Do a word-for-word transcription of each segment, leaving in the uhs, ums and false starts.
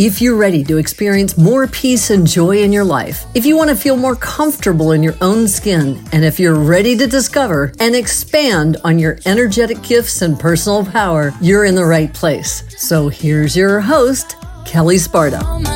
If you're ready to experience more peace and joy in your life, if you want to feel more comfortable in your own skin, and if you're ready to discover and expand on your energetic gifts and personal power, you're in the right place. So here's your host, Kelly Sparta.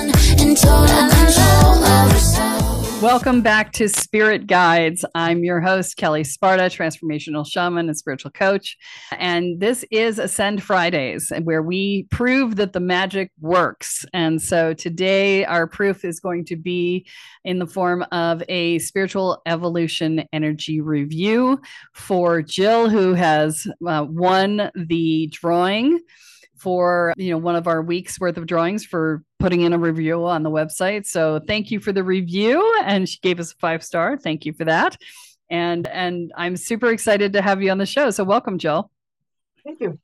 Welcome back to Spirit Guides. I'm your host, Kelly Sparta, transformational shaman and spiritual coach. And this is Ascend Fridays, where we prove that the magic works. And so today our proof is going to be in the form of a spiritual evolution energy review for Jill, who has uh, won the drawing for, you know, one of our week's worth of drawings for putting in a review on the website. So thank you for the review. And she gave us a five star. Thank you for that. And, and I'm super excited to have you on the show. So welcome, Jill. Thank you.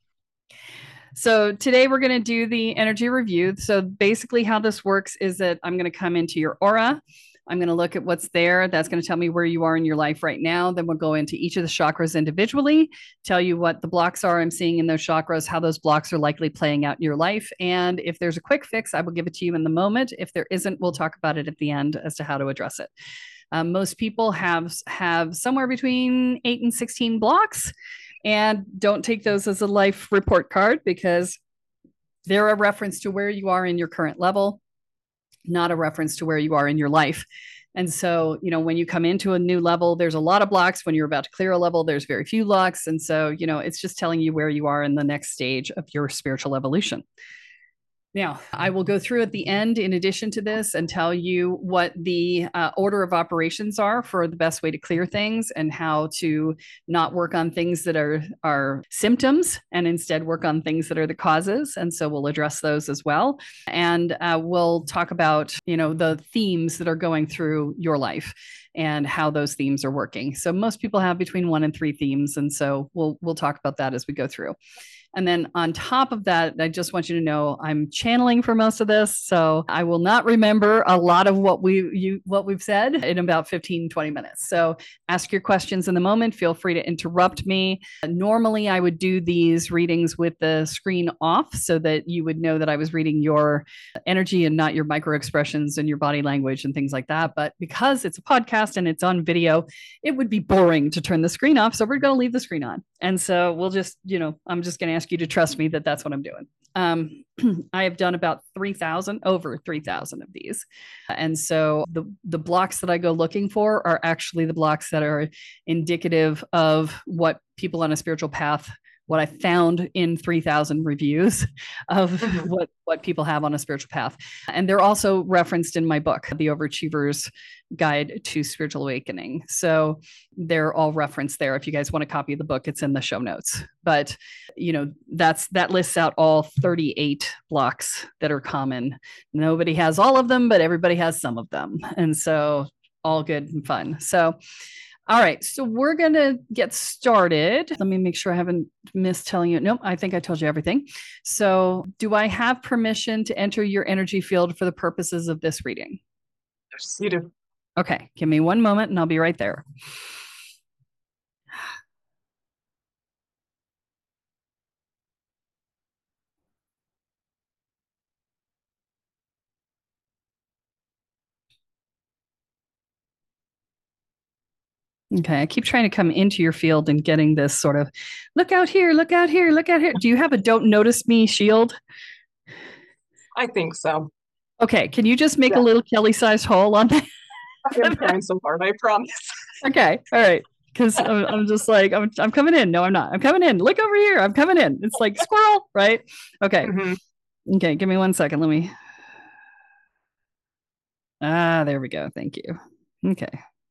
So today we're going to do the energy review. So basically how this works is that I'm going to come into your aura. I'm going to look at what's there. That's going to tell me where you are in your life right now. Then we'll go into each of the chakras individually, tell you what the blocks are I'm seeing in those chakras, how those blocks are likely playing out in your life. And if there's a quick fix, I will give it to you in the moment. If there isn't, we'll talk about it at the end as to how to address it. Um, most people have, have somewhere between eight and sixteen blocks, and don't take those as a life report card because they're a reference to where you are in your current level, not a reference to where you are in your life. And so, you know, when you come into a new level, there's a lot of blocks. When you're about to clear a level, there's very few blocks. And so, you know, it's just telling you where you are in the next stage of your spiritual evolution. Now, I will go through at the end, in addition to this, and tell you what the uh, order of operations are for the best way to clear things and how to not work on things that are, are symptoms and instead work on things that are the causes. And so we'll address those as well. And uh, we'll talk about, you know, the themes that are going through your life and how those themes are working. So most people have between one and three themes. And so we'll, we'll talk about that as we go through. And then on top of that, I just want you to know I'm channeling for most of this. So I will not remember a lot of what we you what we've said in about fifteen, twenty minutes. So ask your questions in the moment. Feel free to interrupt me. Normally, I would do these readings with the screen off so that you would know that I was reading your energy and not your micro expressions and your body language and things like that. But because it's a podcast and it's on video, it would be boring to turn the screen off. So we're going to leave the screen on. And so we'll just, you know, I'm just going to ask you to trust me that that's what I'm doing. Um, I have done about three thousand, over three thousand of these. And so the, the blocks that I go looking for are actually the blocks that are indicative of what people on a spiritual path, what I found in three thousand reviews of mm-hmm. what, what people have on a spiritual path. And they're also referenced in my book, The Overachiever's Guide to Spiritual Awakening. So they're all referenced there. If you guys want a copy of the book, it's in the show notes. But, you know, that's, that lists out all thirty-eight blocks that are common. Nobody has all of them, but everybody has some of them. And so all good and fun. So all right, so we're going to get started. Let me make sure I haven't missed telling you. Nope, I think I told you everything. So do I have permission to enter your energy field for the purposes of this reading? Yes, you do. Okay, give me one moment and I'll be right there. Okay, I keep trying to come into your field and getting this sort of, look out here, look out here, look out here. Do you have a don't notice me shield? I think so. Okay, can you just make yeah. a little Kelly-sized hole on that? I'm trying so hard, I promise. Okay, all right. Because I'm, I'm just like, I'm, I'm coming in. No, I'm not. I'm coming in. Look over here. I'm coming in. It's like squirrel, right? Okay. Mm-hmm. Okay, give me one second. Let me. Ah, there we go. Thank you. Okay.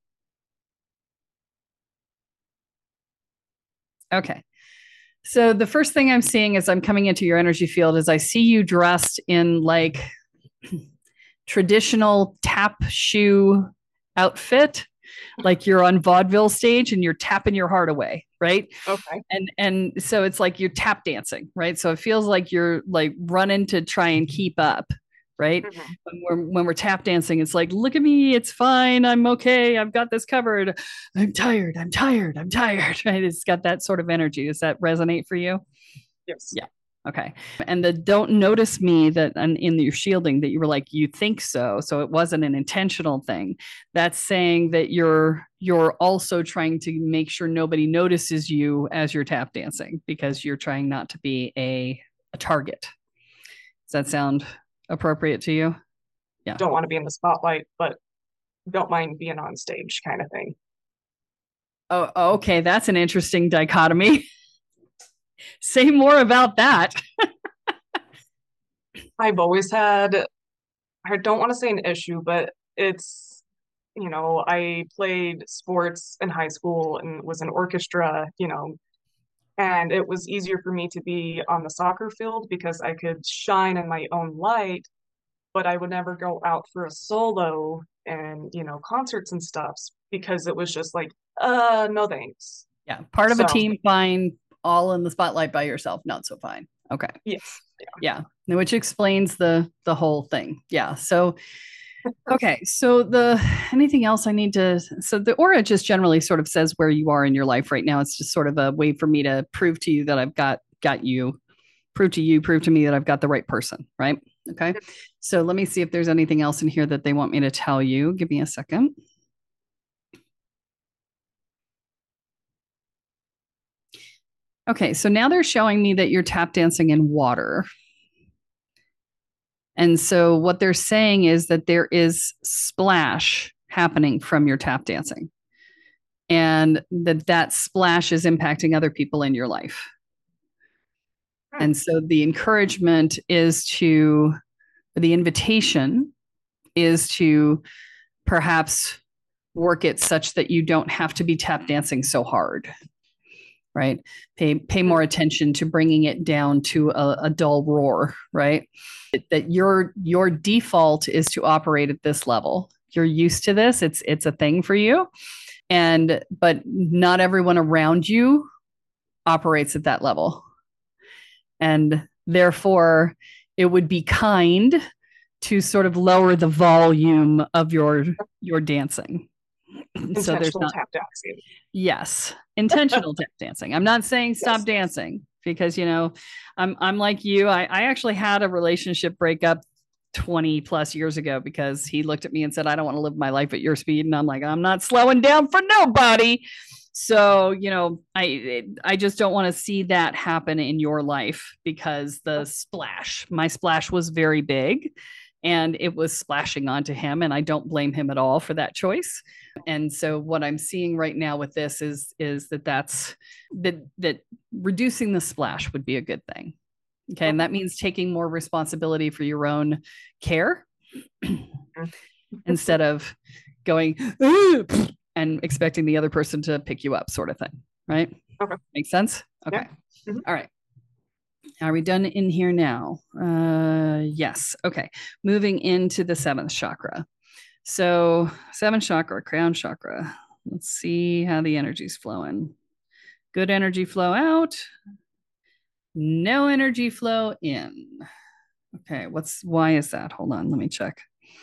Okay. So the first thing I'm seeing as I'm coming into your energy field is I see you dressed in like traditional tap shoe outfit, like you're on vaudeville stage and you're tapping your heart away, right? Okay. And and so it's like you're tap dancing, right? So it feels like you're like running to try and keep up, right? Mm-hmm. When we're, when we're tap dancing, it's like, look at me, it's fine, I'm okay, I've got this covered. I'm tired, I'm tired, I'm tired, right? It's got that sort of energy. Does that resonate for you? Yes. Yeah. Okay. And the don't notice me that and in your shielding that you were like, you think so. So it wasn't an intentional thing. That's saying that you're you're also trying to make sure nobody notices you as you're tap dancing because you're trying not to be a, a target. Does that sound appropriate to you? Yeah. Don't want to be in the spotlight, but don't mind being on stage kind of thing. Oh, okay. That's an interesting dichotomy. Say more about that. I've always had, I don't want to say an issue, but it's, you know, I played sports in high school and was in orchestra, you know, and it was easier for me to be on the soccer field because I could shine in my own light, but I would never go out for a solo and, you know, concerts and stuff because it was just like, uh, no thanks. Yeah. Part of So, a team, fine. All in the spotlight by yourself, not so fine. Okay. yes. Yeah. yeah. Which explains the the whole thing. Yeah. So okay. So the anything else I need to so the aura just generally sort of says where you are in your life right now. It's just sort of a way for me to prove to you that I've got got you, prove to you, prove to me that I've got the right person, right? Okay. So let me see if there's anything else in here that they want me to tell you. Give me a second. Okay, so now they're showing me that you're tap dancing in water. And so what they're saying is that there is splash happening from your tap dancing and that that splash is impacting other people in your life. And so the encouragement is to, the invitation is to perhaps work it such that you don't have to be tap dancing so hard. Right. Pay pay more attention to bringing it down to a, a dull roar, right? That your your default is to operate at this level. You're used to this. It's it's a thing for you. And but not everyone around you operates at that level. And therefore, it would be kind to sort of lower the volume of your your dancing. Intentional so there's not, tap dancing. Yes, intentional tap dancing. I'm not saying stop yes. dancing because, you know, I'm I'm like you. I, I actually had a relationship breakup twenty plus years ago because he looked at me and said, I don't want to live my life at your speed. And I'm like, I'm not slowing down for nobody. So, you know, I I just don't want to see that happen in your life because the splash, my splash was very big. And it was splashing onto him, and I don't blame him at all for that choice. And so, what I'm seeing right now with this is is that that's that that reducing the splash would be a good thing. Okay, and that means taking more responsibility for your own care instead of going and expecting the other person to pick you up, sort of thing. Right? Okay, makes sense. Okay, yeah. Mm-hmm. All right. Are we done in here now? Uh, yes. Okay. Moving into the seventh chakra. So seventh chakra, crown chakra. Let's see how the energy's flowing. Good energy flow out. No energy flow in. Okay. What's, why is that? Hold on. Let me check.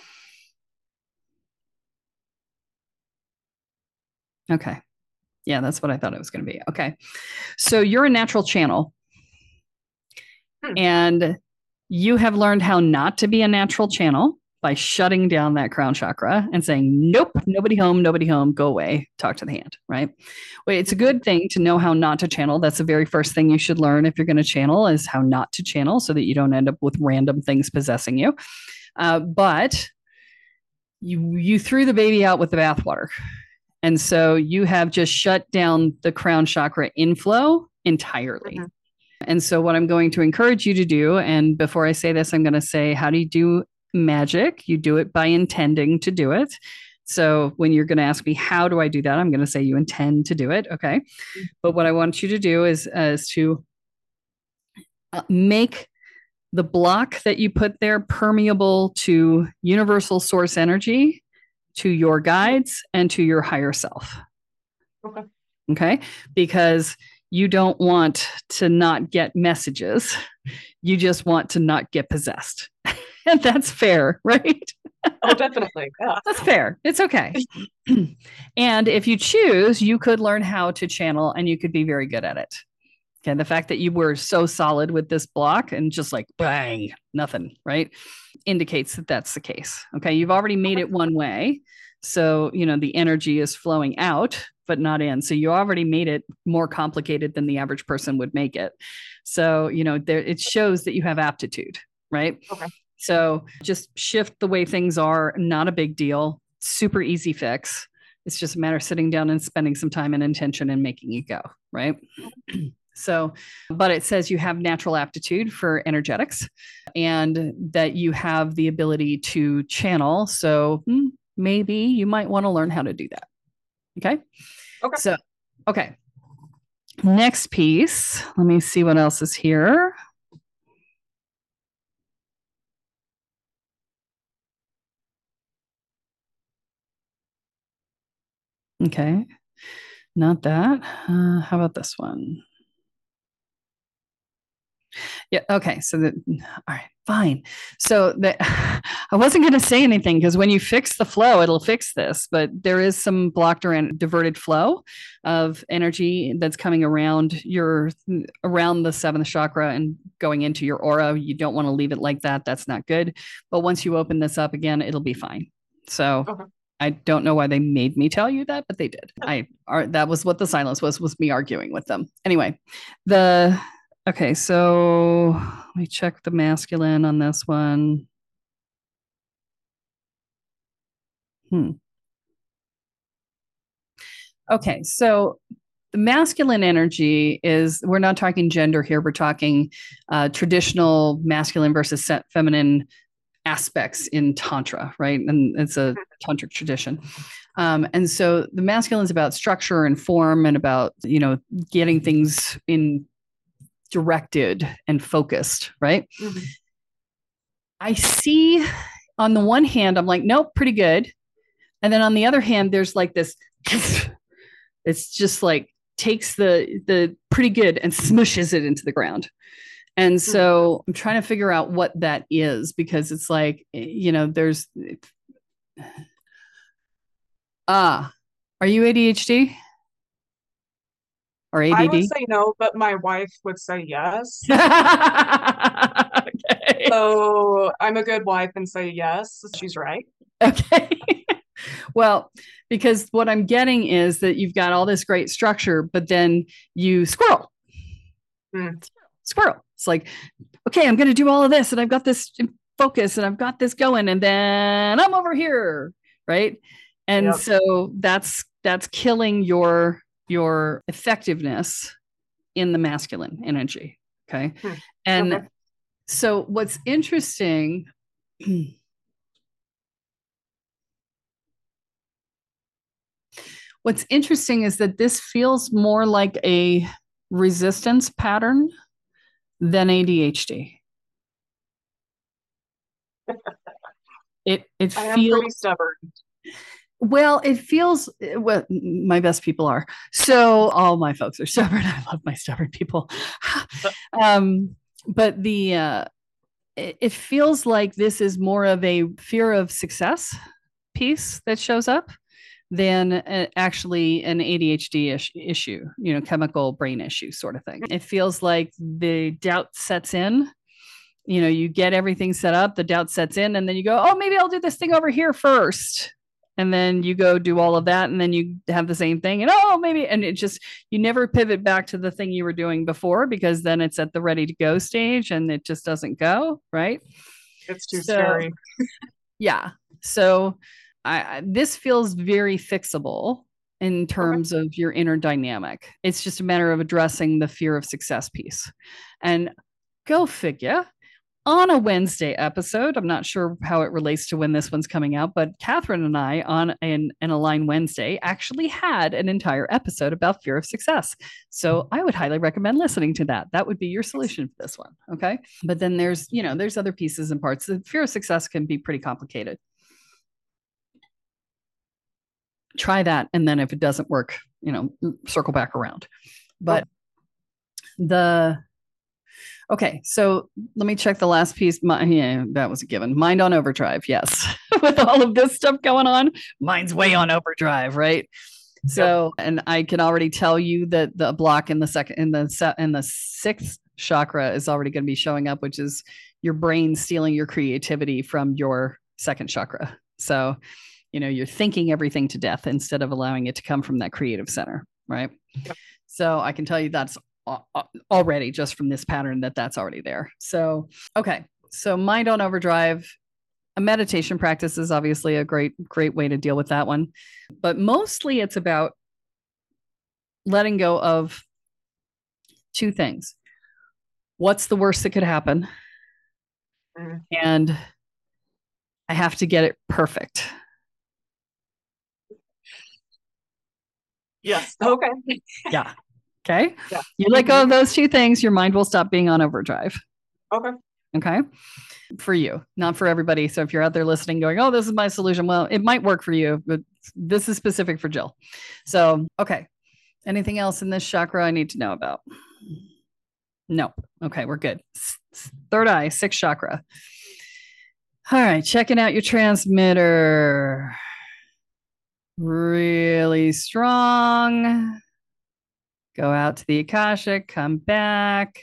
Okay. Yeah, that's what I thought it was going to be. Okay. So you're a natural channel. Hmm. And you have learned how not to be a natural channel by shutting down that crown chakra and saying, nope, nobody home, nobody home, go away, talk to the hand, right? Well, it's a good thing to know how not to channel. That's the very first thing you should learn if you're going to channel is how not to channel so that you don't end up with random things possessing you. Uh, but you, you threw the baby out with the bathwater. And so you have just shut down the crown chakra inflow entirely. Mm-hmm. And so what I'm going to encourage you to do, and before I say this, I'm going to say, how do you do magic? You do it by intending to do it. So when you're going to ask me, how do I do that? I'm going to say you intend to do it. Okay. But what I want you to do is, uh, is to uh, make the block that you put there permeable to universal source energy, to your guides, and to your higher self. Okay. Okay. Because you don't want to not get messages. You just want to not get possessed. And that's fair, right? Oh, definitely. Yeah. That's fair. It's okay. And if you choose, you could learn how to channel and you could be very good at it. Okay. The fact that you were so solid with this block and just like bang, nothing, right? Indicates that that's the case. Okay. You've already made it one way. So, you know, the energy is flowing out, but not in. So you already made it more complicated than the average person would make it. So, you know, there, it shows that you have aptitude, right? Okay. So just shift the way things are. Not a big deal. Super easy fix. It's just a matter of sitting down and spending some time and intention and making it go, right? So, but it says you have natural aptitude for energetics and that you have the ability to channel. So hmm, maybe you might want to learn how to do that. Okay. Okay. So, okay. Next piece. Let me see what else is here. Okay. Not that. Uh, how about this one? Yeah. Okay. So that, all right, fine. So that I wasn't going to say anything because when you fix the flow, it'll fix this, but there is some blocked or diverted flow of energy that's coming around your, around the seventh chakra and going into your aura. You don't want to leave it like that. That's not good. But once you open this up again, it'll be fine. So okay. I don't know why they made me tell you that, but they did. I are, that was what the silence was, was me arguing with them. Anyway, the, okay, so let me check the masculine on this one. Hmm. Okay, so the masculine energy is, we're not talking gender here, we're talking uh, traditional masculine versus feminine aspects in Tantra, right? And it's a tantric tradition. Um, and so the masculine is about structure and form and about, you know, getting things in directed and focused, right? Mm-hmm. I see on the one hand, I'm like, nope, pretty good. And then on the other hand, there's like this, it's just like takes the, the pretty good and smushes it into the ground. And so I'm trying to figure out what that is because it's like, you know, there's, ah, are you A D H D? Or A D D? I would say no, but my wife would say yes. Okay. So I'm a good wife and say yes. She's right. Okay. Well, because what I'm getting is that you've got all this great structure, but then you squirrel. Mm. Squirrel. It's like, okay, I'm going to do all of this and I've got this focus and I've got this going and then I'm over here. Right. And yep. So that's, that's killing your, your effectiveness in the masculine energy. Okay. Hmm. And okay. So what's interesting, what's interesting is that this feels more like a resistance pattern than A D H D. It it I feels am pretty stubborn. Well, it feels well, my best people are. So all my folks are stubborn. I love my stubborn people. um, but the uh, it, it feels like this is more of a fear of success piece that shows up than uh, actually an A D H D ish, issue, you know, chemical brain issue sort of thing. It feels like the doubt sets in. You know, you get everything set up, the doubt sets in, and then you go, oh, maybe I'll do this thing over here first. And then you go do all of that, and then you have the same thing, and oh, maybe, and it just, you never pivot back to the thing you were doing before because then it's at the ready to go stage and it just doesn't go, right? It's too so, scary. Yeah. So I, this feels very fixable in terms okay. of your inner dynamic. It's just a matter of addressing the fear of success piece. And go figure. On a Wednesday episode, I'm not sure how it relates to when this one's coming out, but Catherine and I on an, an Align Wednesday actually had an entire episode about fear of success. So I would highly recommend listening to that. That would be your solution for this one. Okay. But then there's, you know, there's other pieces and parts. The fear of success can be pretty complicated. Try that. And then if it doesn't work, you know, circle back around. But the Okay, so let me check the last piece. My, yeah, that was a given. Mind on overdrive, yes. With all of this stuff going on, mine's way on overdrive, right? So, and I can already tell you that the block in the second, in the set, in the sixth chakra is already going to be showing up, which is your brain stealing your creativity from your second chakra. So, you know, you're thinking everything to death instead of allowing it to come from that creative center, right? Yep. So I can tell you that's already just from this pattern that that's already there. So, okay. So mind on overdrive, a meditation practice is obviously a great, great way to deal with that one. But mostly it's about letting go of two things. What's the worst that could happen? Mm. And I have to get it perfect. Yes. Okay. Yeah. Okay. Yeah. You let go of those two things, your mind will stop being on overdrive. Okay. Okay. For you, not for everybody. So if you're out there listening, going, oh, this is my solution. Well, it might work for you, but this is specific for Jill. So, okay. Anything else in this chakra I need to know about? No. Okay. We're good. Third eye, sixth chakra. All right. Checking out your transmitter. Really strong. Go out to the Akashic, come back.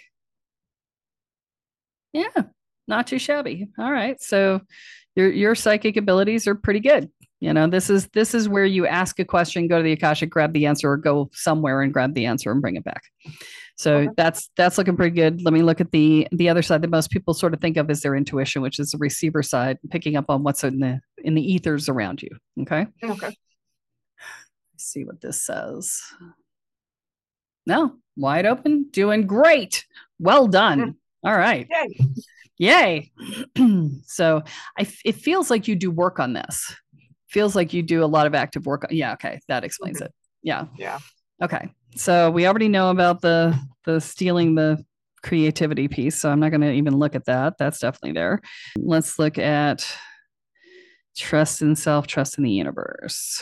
Yeah, not too shabby. All right. So your your psychic abilities are pretty good. You know, this is this is where you ask a question, go to the Akashic, grab the answer, or go somewhere and grab the answer and bring it back. So okay. that's that's looking pretty good. Let me look at the the other side that most people sort of think of as their intuition, which is the receiver side, picking up on what's in the in the ethers around you. Okay. Okay. Let's see what this says. No, wide open, doing great. Well done. Mm. All right. Yay. Yay. So I, it feels like you do work on this. Feels like you do a lot of active work. Yeah. Okay. That explains mm-hmm. it. Yeah. Yeah. Okay. So we already know about the, the stealing the creativity piece. So I'm not going to even look at that. That's definitely there. Let's look at trust in self, trust in the universe.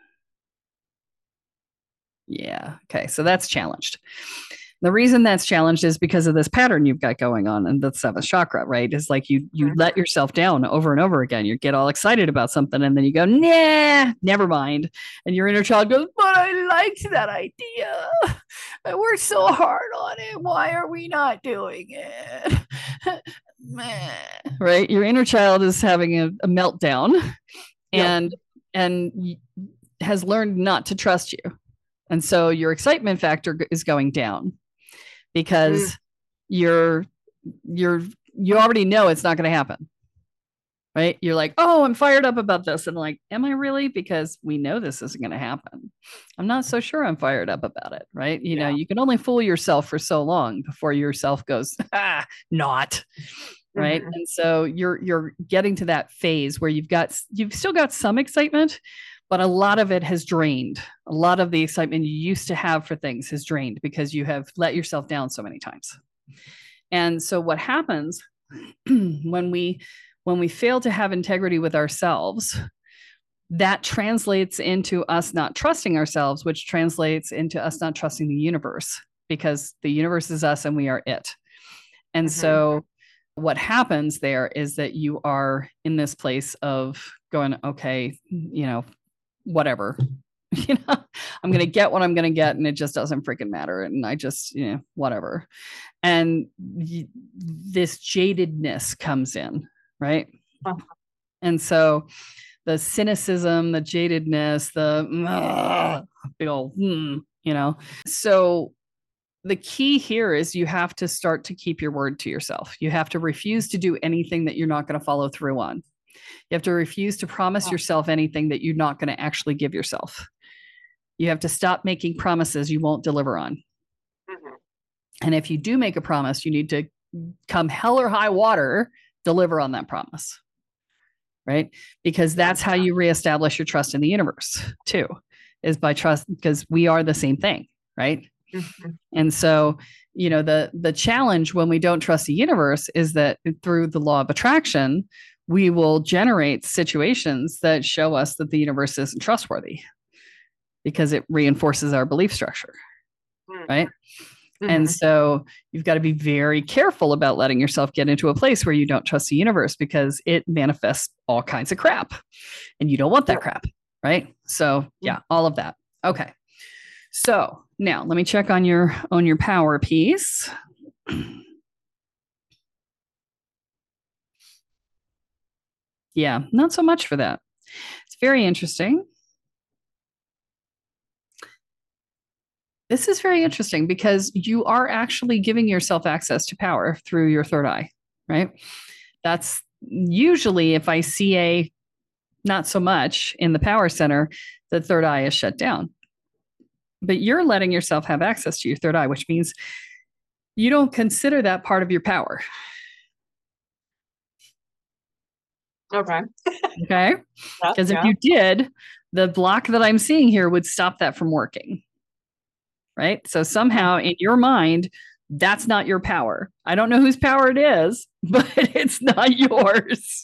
Yeah. Okay. So that's challenged. The reason that's challenged is because of this pattern you've got going on in the seventh chakra, right? It's like you you mm-hmm. let yourself down over and over again. You get all excited about something and then you go, nah, never mind. And your inner child goes, but I liked that idea. I worked so hard on it. Why are we not doing it? Right? Your inner child is having a, a meltdown and yep. and has learned not to trust you. And so your excitement factor is going down because mm. you're, you're, you already know it's not going to happen, right? You're like, oh, I'm fired up about this. And like, am I really? Because we know this isn't going to happen. I'm not so sure I'm fired up about it, right? You yeah. know, you can only fool yourself for so long before yourself goes, ah, not. Right. Mm-hmm. And so you're, you're getting to that phase where you've got, you've still got some excitement, but a lot of it has drained. A lot of the excitement you used to have for things has drained because you have let yourself down so many times. And so what happens when we when we fail to have integrity with ourselves, that translates into us not trusting ourselves, which translates into us not trusting the universe because the universe is us and we are it. And mm-hmm. so what happens there is that you are in this place of going, okay, you know, whatever, you know, I'm going to get what I'm going to get. And it just doesn't freaking matter. And I just, you know, whatever. And y- this jadedness comes in, right? Uh-huh. And so the cynicism, the jadedness, the uh, big old, mm, you know, so the key here is you have to start to keep your word to yourself. You have to refuse to do anything that you're not going to follow through on. You have to refuse to promise yourself anything that you're not going to actually give yourself. You have to stop making promises you won't deliver on. Mm-hmm. And if you do make a promise, you need to come hell or high water, deliver on that promise, right? Because that's how you reestablish your trust in the universe too, is by trust, because we are the same thing, right? Mm-hmm. And so, you know, the, the challenge when we don't trust the universe is that through the law of attraction, we will generate situations that show us that the universe isn't trustworthy because it reinforces our belief structure, right? Mm-hmm. And so you've got to be very careful about letting yourself get into a place where you don't trust the universe because it manifests all kinds of crap and you don't want that crap, right? So yeah, all of that. Okay. So now let me check on your on your power piece. Yeah, not so much for that. It's very interesting. This is very interesting because you are actually giving yourself access to power through your third eye, right? That's usually if I see a not so much in the power center, the third eye is shut down. But you're letting yourself have access to your third eye, which means you don't consider that part of your power. Okay. Okay. Because yeah, if yeah. you did, the block that I'm seeing here would stop that from working. Right. So somehow in your mind, that's not your power. I don't know whose power it is, but it's not yours.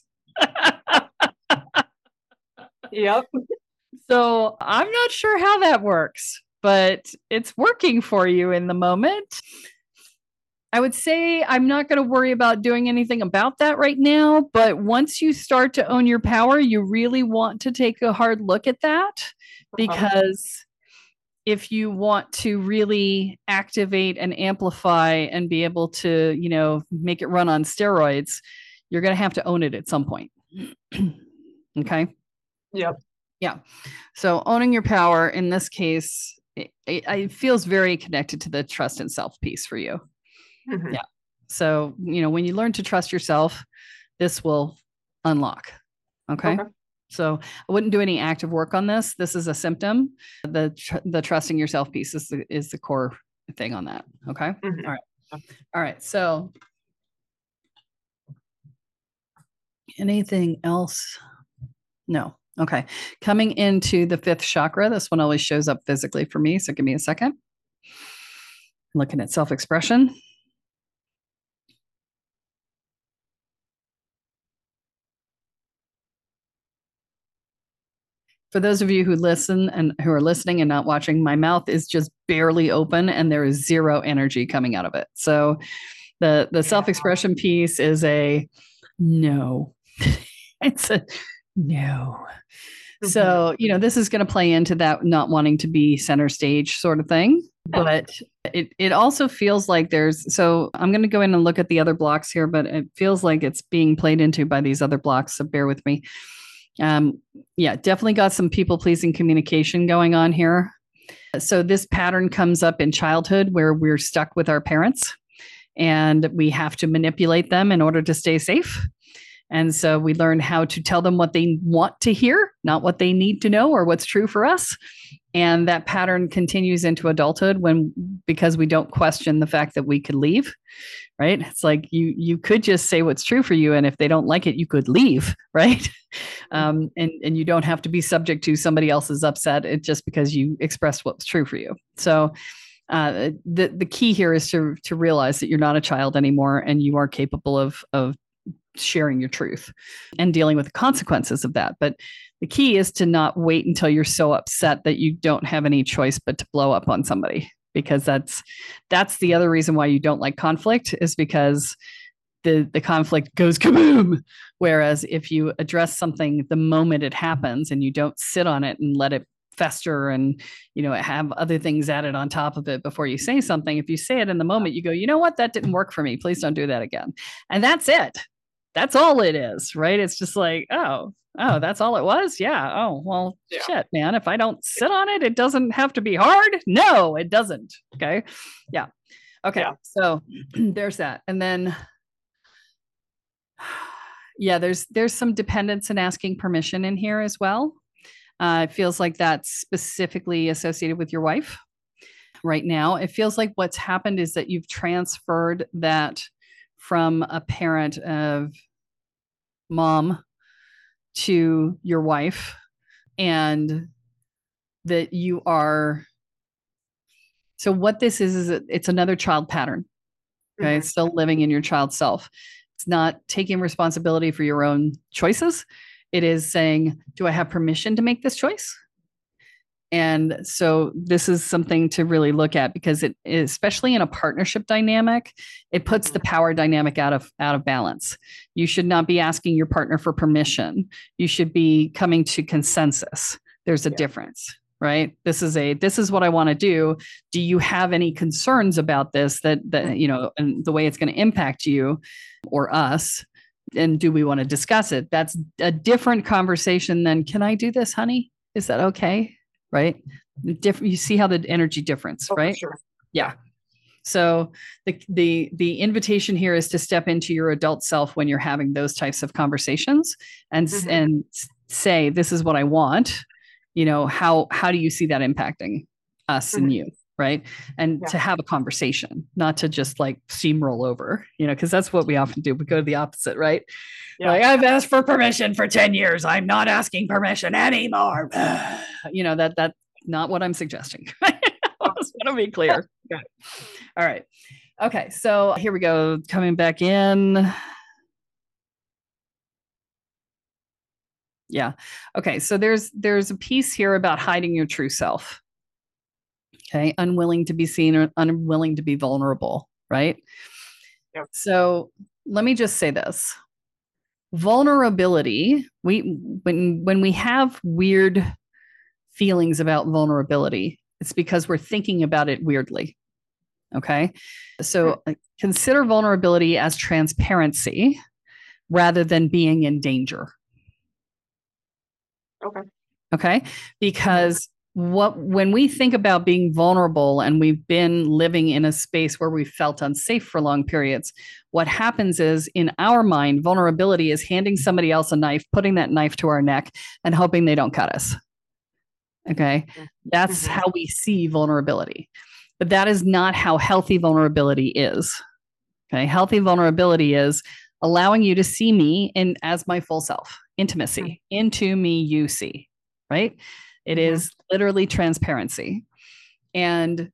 Yep. So I'm not sure how that works, but it's working for you in the moment. I would say I'm not going to worry about doing anything about that right now. But once you start to own your power, you really want to take a hard look at that, because if you want to really activate and amplify and be able to, you know, make it run on steroids, you're going to have to own it at some point. Okay. Yep. Yeah. So owning your power in this case, it, it, it feels very connected to the trust and self piece for you. Mm-hmm. Yeah. So, you know, when you learn to trust yourself, this will unlock. Okay. Okay. So I wouldn't do any active work on this. This is a symptom. The tr- the trusting yourself piece is the, is the core thing on that. Okay. Mm-hmm. All right. All right. So anything else? No. Okay. Coming into the fifth chakra, this one always shows up physically for me. So give me a second. Looking at self-expression. For those of you who listen and who are listening and not watching, my mouth is just barely open and there is zero energy coming out of it. So the, the self-expression piece is a no. It's a no. Mm-hmm. So, you know, this is going to play into that not wanting to be center stage sort of thing. But it, it also feels like there's, so I'm going to go in and look at the other blocks here, but it feels like it's being played into by these other blocks. So bear with me. Um, yeah, definitely got some people pleasing communication going on here. So this pattern comes up in childhood where we're stuck with our parents and we have to manipulate them in order to stay safe. And so we learn how to tell them what they want to hear, not what they need to know or what's true for us. And that pattern continues into adulthood when, because we don't question the fact that we could leave, right? It's like you, you could just say what's true for you. And if they don't like it, you could leave, right? Um, and, and you don't have to be subject to somebody else's upset it just because you expressed what's true for you. So uh, the, the key here is to, to realize that you're not a child anymore and you are capable of, of sharing your truth and dealing with the consequences of that. But the key is to not wait until you're so upset that you don't have any choice but to blow up on somebody, because that's that's the other reason why you don't like conflict, is because the the conflict goes kaboom. Whereas if you address something the moment it happens and you don't sit on it and let it fester and, you know, have other things added on top of it before you say something, if you say it in the moment, you go, you know what, that didn't work for me. Please don't do that again. And that's it. That's all it is, right? It's just like, oh, oh, that's all it was? Yeah. Oh, well, yeah. Shit, man. If I don't sit on it, it doesn't have to be hard. No, it doesn't. Okay. Yeah. Okay. Yeah. So there's that. And then, yeah, there's, there's some dependence and asking permission in here as well. Uh, it feels like that's specifically associated with your wife right now. It feels like what's happened is that you've transferred that from a parent of mom to your wife, and that you are, so what this is, is it's another child pattern. Okay. Mm-hmm. It's still living in your child self. It's not taking responsibility for your own choices. It is saying, do I have permission to make this choice? And so this is something to really look at, because it, especially in a partnership dynamic, it puts the power dynamic out of, out of balance. You should not be asking your partner for permission. You should be coming to consensus. There's a yeah. difference. right? This is a, this is what I want to do. Do you have any concerns about this that, that, you know, and the way it's going to impact you or us? And do we want to discuss it? That's a different conversation than, can I do this, honey? Is that okay? Right? Different. You see how the energy difference, Oh, right? sure. Yeah. So the, the, the invitation here is to step into your adult self when you're having those types of conversations and, mm-hmm. and say, this is what I want. You know, how, how do you see that impacting us mm-hmm. and you? Right. And yeah. to have a conversation, not to just like steamroll over, you know, because that's what we often do. We go to the opposite, right? Yeah. Like, I've asked for permission for ten years. I'm not asking permission anymore. You know, that, that's not what I'm suggesting. I just want to be clear. Yeah. All right. Okay. So here we go. Coming back in. Yeah. Okay. So there's, there's a piece here about hiding your true self. Okay. Unwilling to be seen or unwilling to be vulnerable. Right. Yep. So let me just say this. Vulnerability. We, when, when we have weird feelings about vulnerability, it's because we're thinking about it weirdly. Okay. So consider vulnerability as transparency rather than being in danger. Okay. Okay. Because what, when we think about being vulnerable and we've been living in a space where we felt unsafe for long periods, what happens is in our mind, vulnerability is handing somebody else a knife, putting that knife to our neck and hoping they don't cut us. Okay. That's mm-hmm. how we see vulnerability, but that is not how healthy vulnerability is. Okay. Healthy vulnerability is allowing you to see me in as my full self, intimacy, mm-hmm. into me, you see, right? It mm-hmm. is literally transparency. And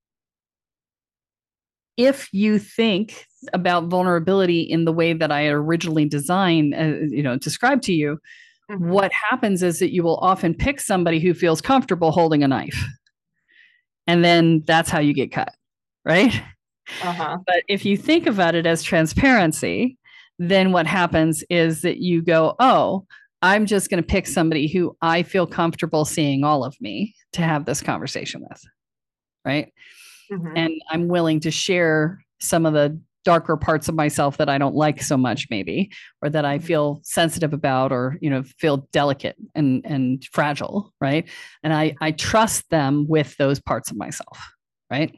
if you think about vulnerability in the way that I originally designed, uh, you know, described to you, mm-hmm. what happens is that you will often pick somebody who feels comfortable holding a knife. And then that's how you get cut, right? Uh-huh. But if you think about it as transparency, then what happens is that you go, oh, I'm just going to pick somebody who I feel comfortable seeing all of me to have this conversation with, right? Mm-hmm. And I'm willing to share some of the darker parts of myself that I don't like so much, maybe, or that I feel sensitive about, or, you know, feel delicate and, and fragile, right? And I, I trust them with those parts of myself, right?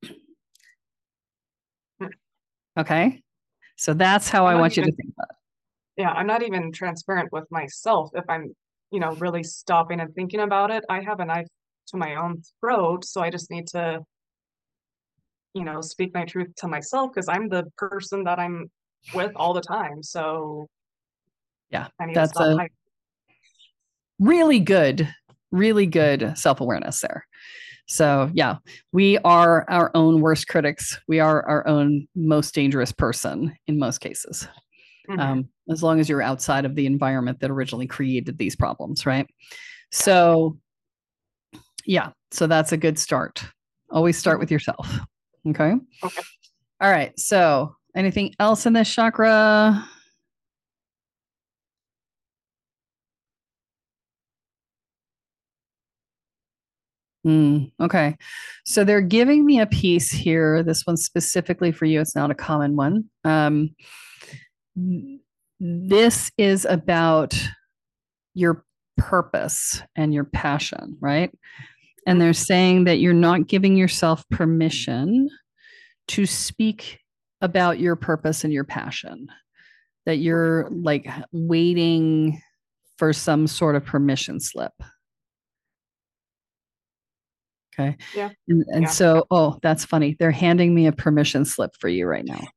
Okay. So that's how I want even, you to think about it. Yeah, I'm not even transparent with myself. If I'm, you know, really stopping and thinking about it, I have a knife to my own throat. So I just need to, you know, speak my truth to myself because I'm the person that I'm with all the time. So yeah, that's a hiding. really good, really good self-awareness there. So yeah, we are our own worst critics. We are our own most dangerous person in most cases. Mm-hmm. Um, as long as you're outside of the environment that originally created these problems, right? So yeah, so that's a good start. Always start with yourself. Okay. Okay. All right. So anything else in this chakra? Mm, okay. So they're giving me a piece here. This one's specifically for you. It's not a common one. Um, this is about your purpose and your passion, right? And they're saying that you're not giving yourself permission to speak about your purpose and your passion, that you're like waiting for some sort of permission slip. Okay. Yeah. And, and yeah. so, oh, that's funny. They're handing me a permission slip for you right now.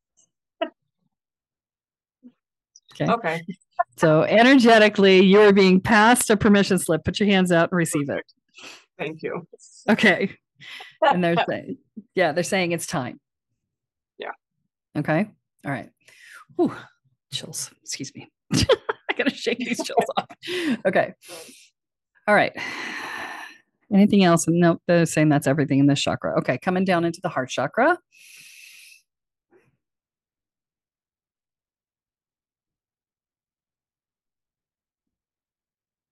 Okay. Okay. So energetically, you're being passed a permission slip. Put your hands out and receive it. Thank you. Okay. And they're saying, yeah, they're saying it's time. Yeah. Okay. All right. Whew. Chills. Excuse me. I gotta shake these chills off. Okay. All right. Anything else? Nope. They're saying that's everything in this chakra. Okay. Coming down into the heart chakra.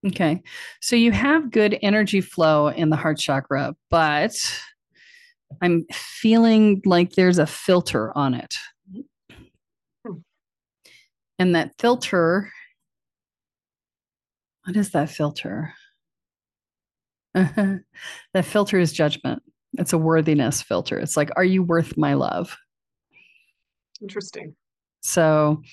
Okay. So you have good energy flow in the heart chakra, but I'm feeling like there's a filter on it. Hmm. And that filter, what is that filter? That filter is judgment. It's a worthiness filter. It's like, are you worth my love? Interesting. So,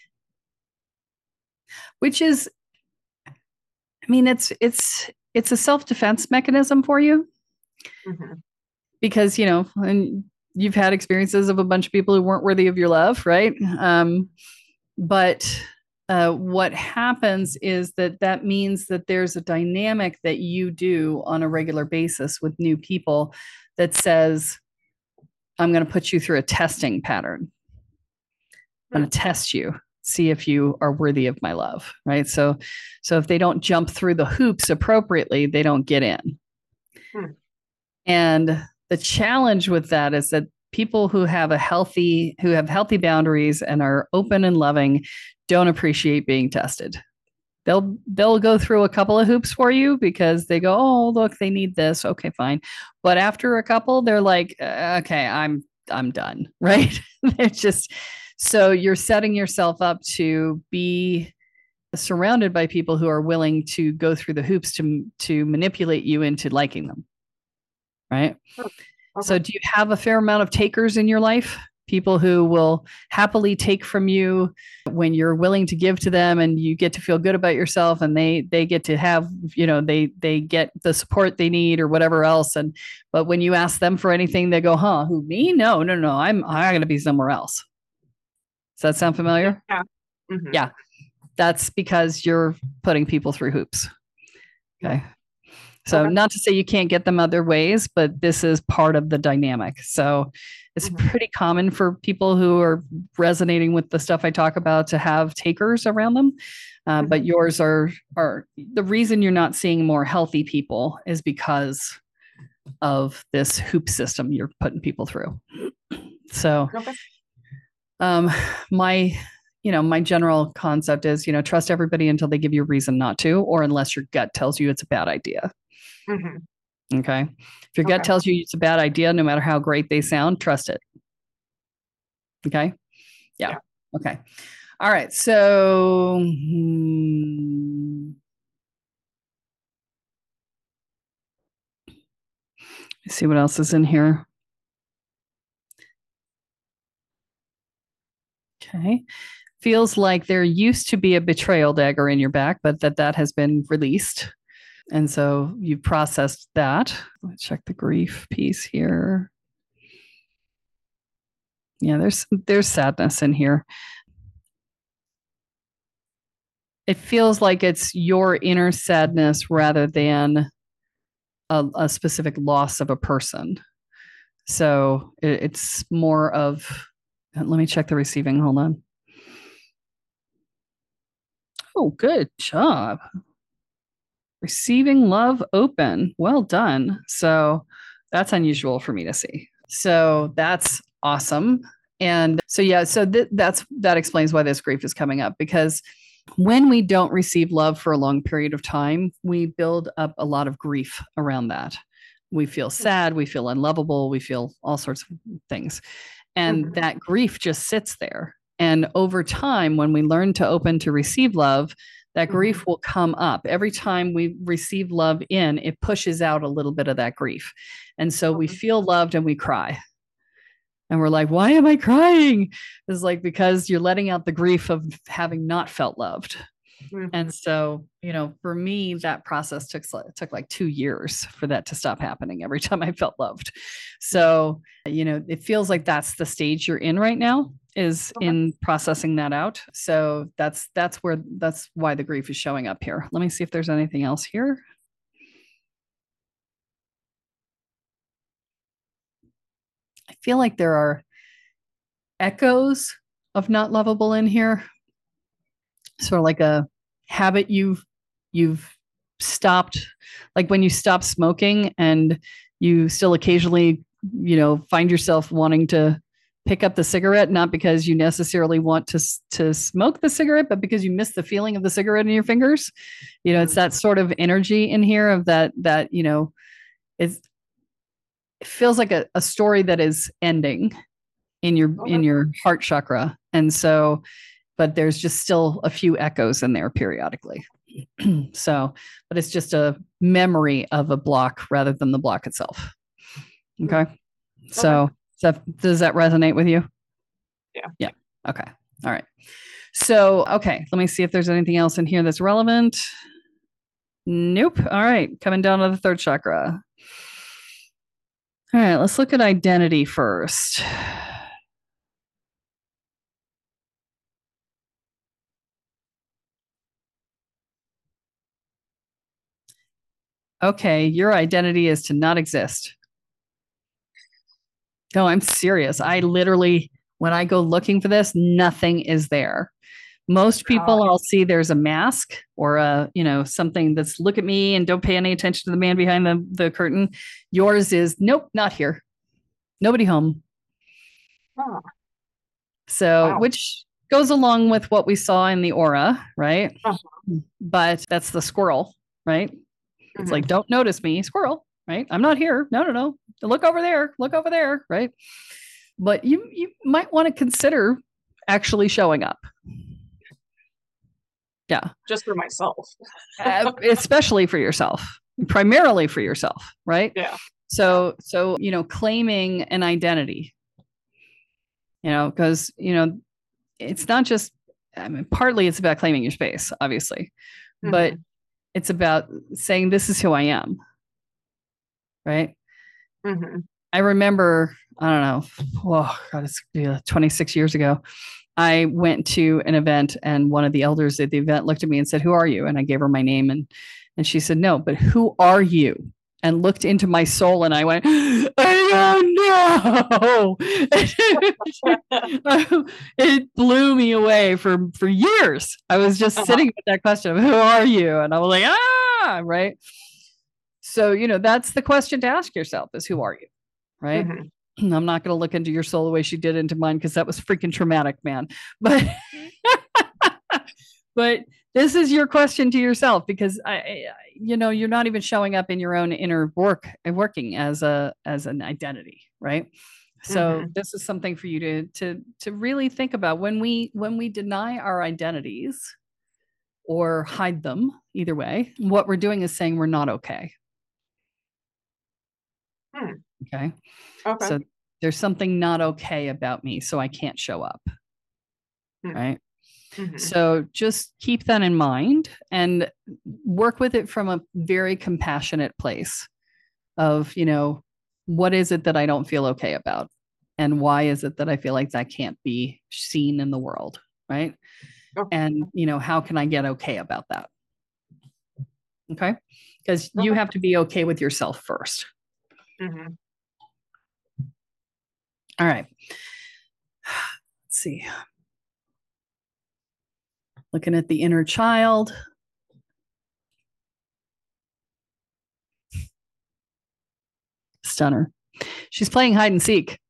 which is, I mean, it's it's it's a self-defense mechanism for you Mm-hmm. because, you know, and you've had experiences of a bunch of people who weren't worthy of your love, right? Um, but uh, what happens is that that means that there's a dynamic that you do on a regular basis with new people that says, I'm going to put you through a testing pattern. I'm going to test you, see if you are worthy of my love, right? So, so if they don't jump through the hoops appropriately, they don't get in. Hmm. And the challenge with that is that people who have a healthy, who have healthy boundaries and are open and loving, don't appreciate being tested. They'll they'll go through a couple of hoops for you because they go, oh, look, they need this. Okay, fine. But after a couple, they're like, uh, okay, I'm I'm done, right? It's just so you're setting yourself up to be surrounded by people who are willing to go through the hoops to to manipulate you into liking them, right? Okay. So do you have a fair amount of takers in your life? People who will happily take from you when you're willing to give to them, and you get to feel good about yourself, and they they get to have, you know, they they get the support they need or whatever else. And but when you ask them for anything, they go, huh, who, me? No, no, no, I'm I'm gonna be somewhere else. Does that sound familiar? Yeah. Mm-hmm. Yeah. That's because you're putting people through hoops. Okay. So Okay. not to say you can't get them other ways, but this is part of the dynamic. So it's Mm-hmm. pretty common for people who are resonating with the stuff I talk about to have takers around them. Uh, Mm-hmm. But yours are are the reason you're not seeing more healthy people is because of this hoop system you're putting people through. So Okay. um, my you know my general concept is, you know, trust everybody until they give you a reason not to, or unless your gut tells you it's a bad idea. Mm-hmm. Okay. If your gut Okay. tells you it's a bad idea, no matter how great they sound, trust it. Okay. Yeah. Yeah. Okay. All right. So, hmm, let's see what else is in here. Okay. Feels like there used to be a betrayal dagger in your back, but that that has been released. And so you've processed that. Let's check the grief piece here. Yeah, there's there's sadness in here. It feels like it's your inner sadness rather than a, a specific loss of a person. So it, it's more of, let me check the receiving. Hold on. Oh, good job. Receiving love open. Well done. So that's unusual for me to see. So that's awesome. And so, yeah, so th- that's that explains why this grief is coming up, because when we don't receive love for a long period of time, we build up a lot of grief around that. We feel sad, we feel unlovable, we feel all sorts of things. And Mm-hmm. that grief just sits there. And over time, when we learn to open to receive love, that grief will come up. Every time we receive love in, it pushes out a little bit of that grief. And so we feel loved and we cry. And we're like, why am I crying? It's like, because you're letting out the grief of having not felt loved. Mm-hmm. And so, you know, for me, that process took took like two years for that to stop happening every time I felt loved. So, you know, it feels like that's the stage you're in right now, is Okay. in processing that out. So that's that's where that's why the grief is showing up here. Let me see if there's anything else here. I feel like there are echoes of not lovable in here. Sort of like a habit you've you've stopped, like when you stop smoking and you still occasionally, you know, find yourself wanting to pick up the cigarette, not because you necessarily want to, to smoke the cigarette, but because you miss the feeling of the cigarette in your fingers. You know, it's that sort of energy in here of that, that, you know, it's, it feels like a, a story that is ending in your, okay. in your heart chakra. And so, but there's just still a few echoes in there periodically. So, but it's just a memory of a block rather than the block itself. Okay. okay. So that, does that resonate with you? Yeah. Yeah. Okay. All right. So, okay. Let me see if there's anything else in here that's relevant. Nope. All right. Coming down to the third chakra. All right. Let's look at identity first. Okay, your identity is to not exist. No, I'm serious. I literally, when I go looking for this, nothing is there. Most people, I'll see there's a mask or a, you know, something that's look at me and don't pay any attention to the man behind the, the curtain. Yours is, nope, not here. Nobody home. Huh. So, Wow. which goes along with what we saw in the aura, right? Uh-huh. But that's the squirrel, right? It's mm-hmm. like, don't notice me, squirrel, right? I'm not here. No, no, no. Look over there. Look over there, right? But you you might want to consider actually showing up. Yeah. Just for myself. uh, especially for yourself, primarily for yourself, right? Yeah. So, so, you know, claiming an identity, you know, because, you know, it's not just, I mean, partly it's about claiming your space, obviously, mm-hmm. but it's about saying, this is who I am. Right. Mm-hmm. I remember, I don't know, oh God, it's yeah, twenty-six years ago. I went to an event and one of the elders at the event looked at me and said, who are you? And I gave her my name and, and she said, no, but who are you? And looked into my soul and I went, I don't know. It blew me away for, for years. I was just uh-huh. sitting with that question of who are you? And I was like, ah, right. So, you know, that's the question to ask yourself is who are you? Right. Mm-hmm. I'm not going to look into your soul the way she did into mine because that was freaking traumatic, man. But, but this is your question to yourself because I, I, you know, you're not even showing up in your own inner work and working as a, as an identity. Right. So mm-hmm. this is something for you to, to, to really think about when we, when we deny our identities or hide them either way, what we're doing is saying we're not okay. Hmm. Okay. Okay. So there's something not okay about me, so I can't show up. Hmm. Right. Mm-hmm. So just keep that in mind and work with it from a very compassionate place of, you know, what is it that I don't feel okay about? And why is it that I feel like that can't be seen in the world? Right. Okay. And, you know, how can I get okay about that? Okay. Because okay. you have to be okay with yourself first. Mm-hmm. All right. Let's see. Looking at the inner child. Stunner. She's playing hide and seek.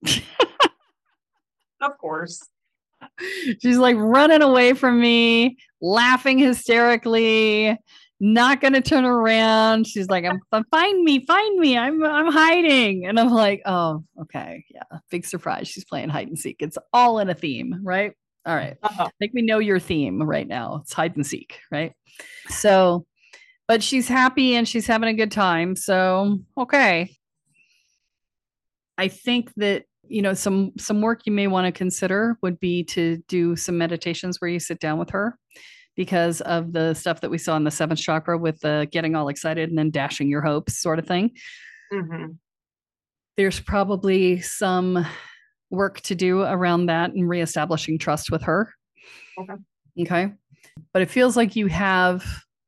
Of course. She's like running away from me, laughing hysterically, not going to turn around. She's like, I'm, find me, find me. I'm, I'm hiding. And I'm like, oh, okay. Yeah. Big surprise. She's playing hide and seek. It's all in a theme, right? All right. Uh-huh. I think we know your theme right now. It's hide and seek, right? So, but she's happy and she's having a good time. So, okay. I think that, you know, some, some work you may want to consider would be to do some meditations where you sit down with her. Because of the stuff that we saw in the seventh chakra with the getting all excited and then dashing your hopes sort of thing. Mm-hmm. There's probably some work to do around that and reestablishing trust with her. Okay. Okay. But it feels like you have,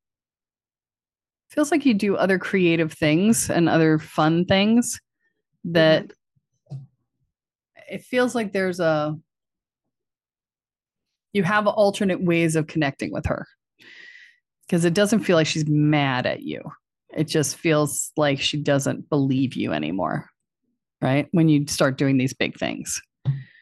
feels like you do other creative things and other fun things that mm-hmm. it feels like there's a, you have alternate ways of connecting with her because it doesn't feel like she's mad at you. It just feels like she doesn't believe you anymore. Right. When you start doing these big things.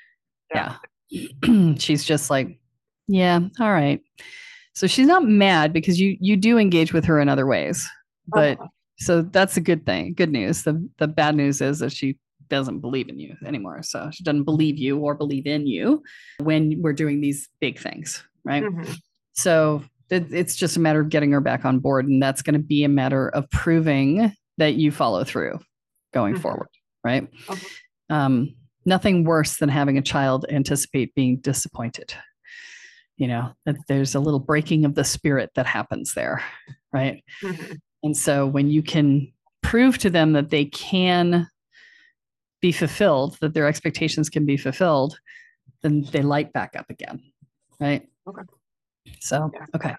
Yeah. yeah. She's just like, yeah, all right. So she's not mad because you you do engage with her in other ways. But uh-huh. So that's a good thing. Good news. The the bad news is that she doesn't believe in you anymore. So she doesn't believe you or believe in you when we're doing these big things, right? Mm-hmm. So it, it's just a matter of getting her back on board. And that's going to be a matter of proving that you follow through going mm-hmm. forward, right? Okay. Um, nothing worse than having a child anticipate being disappointed. You know, that there's a little breaking of the spirit that happens there, right? Mm-hmm. And so when you can prove to them that they can be fulfilled, that their expectations can be fulfilled, then they light back up again, right? Okay. So, yeah. Okay.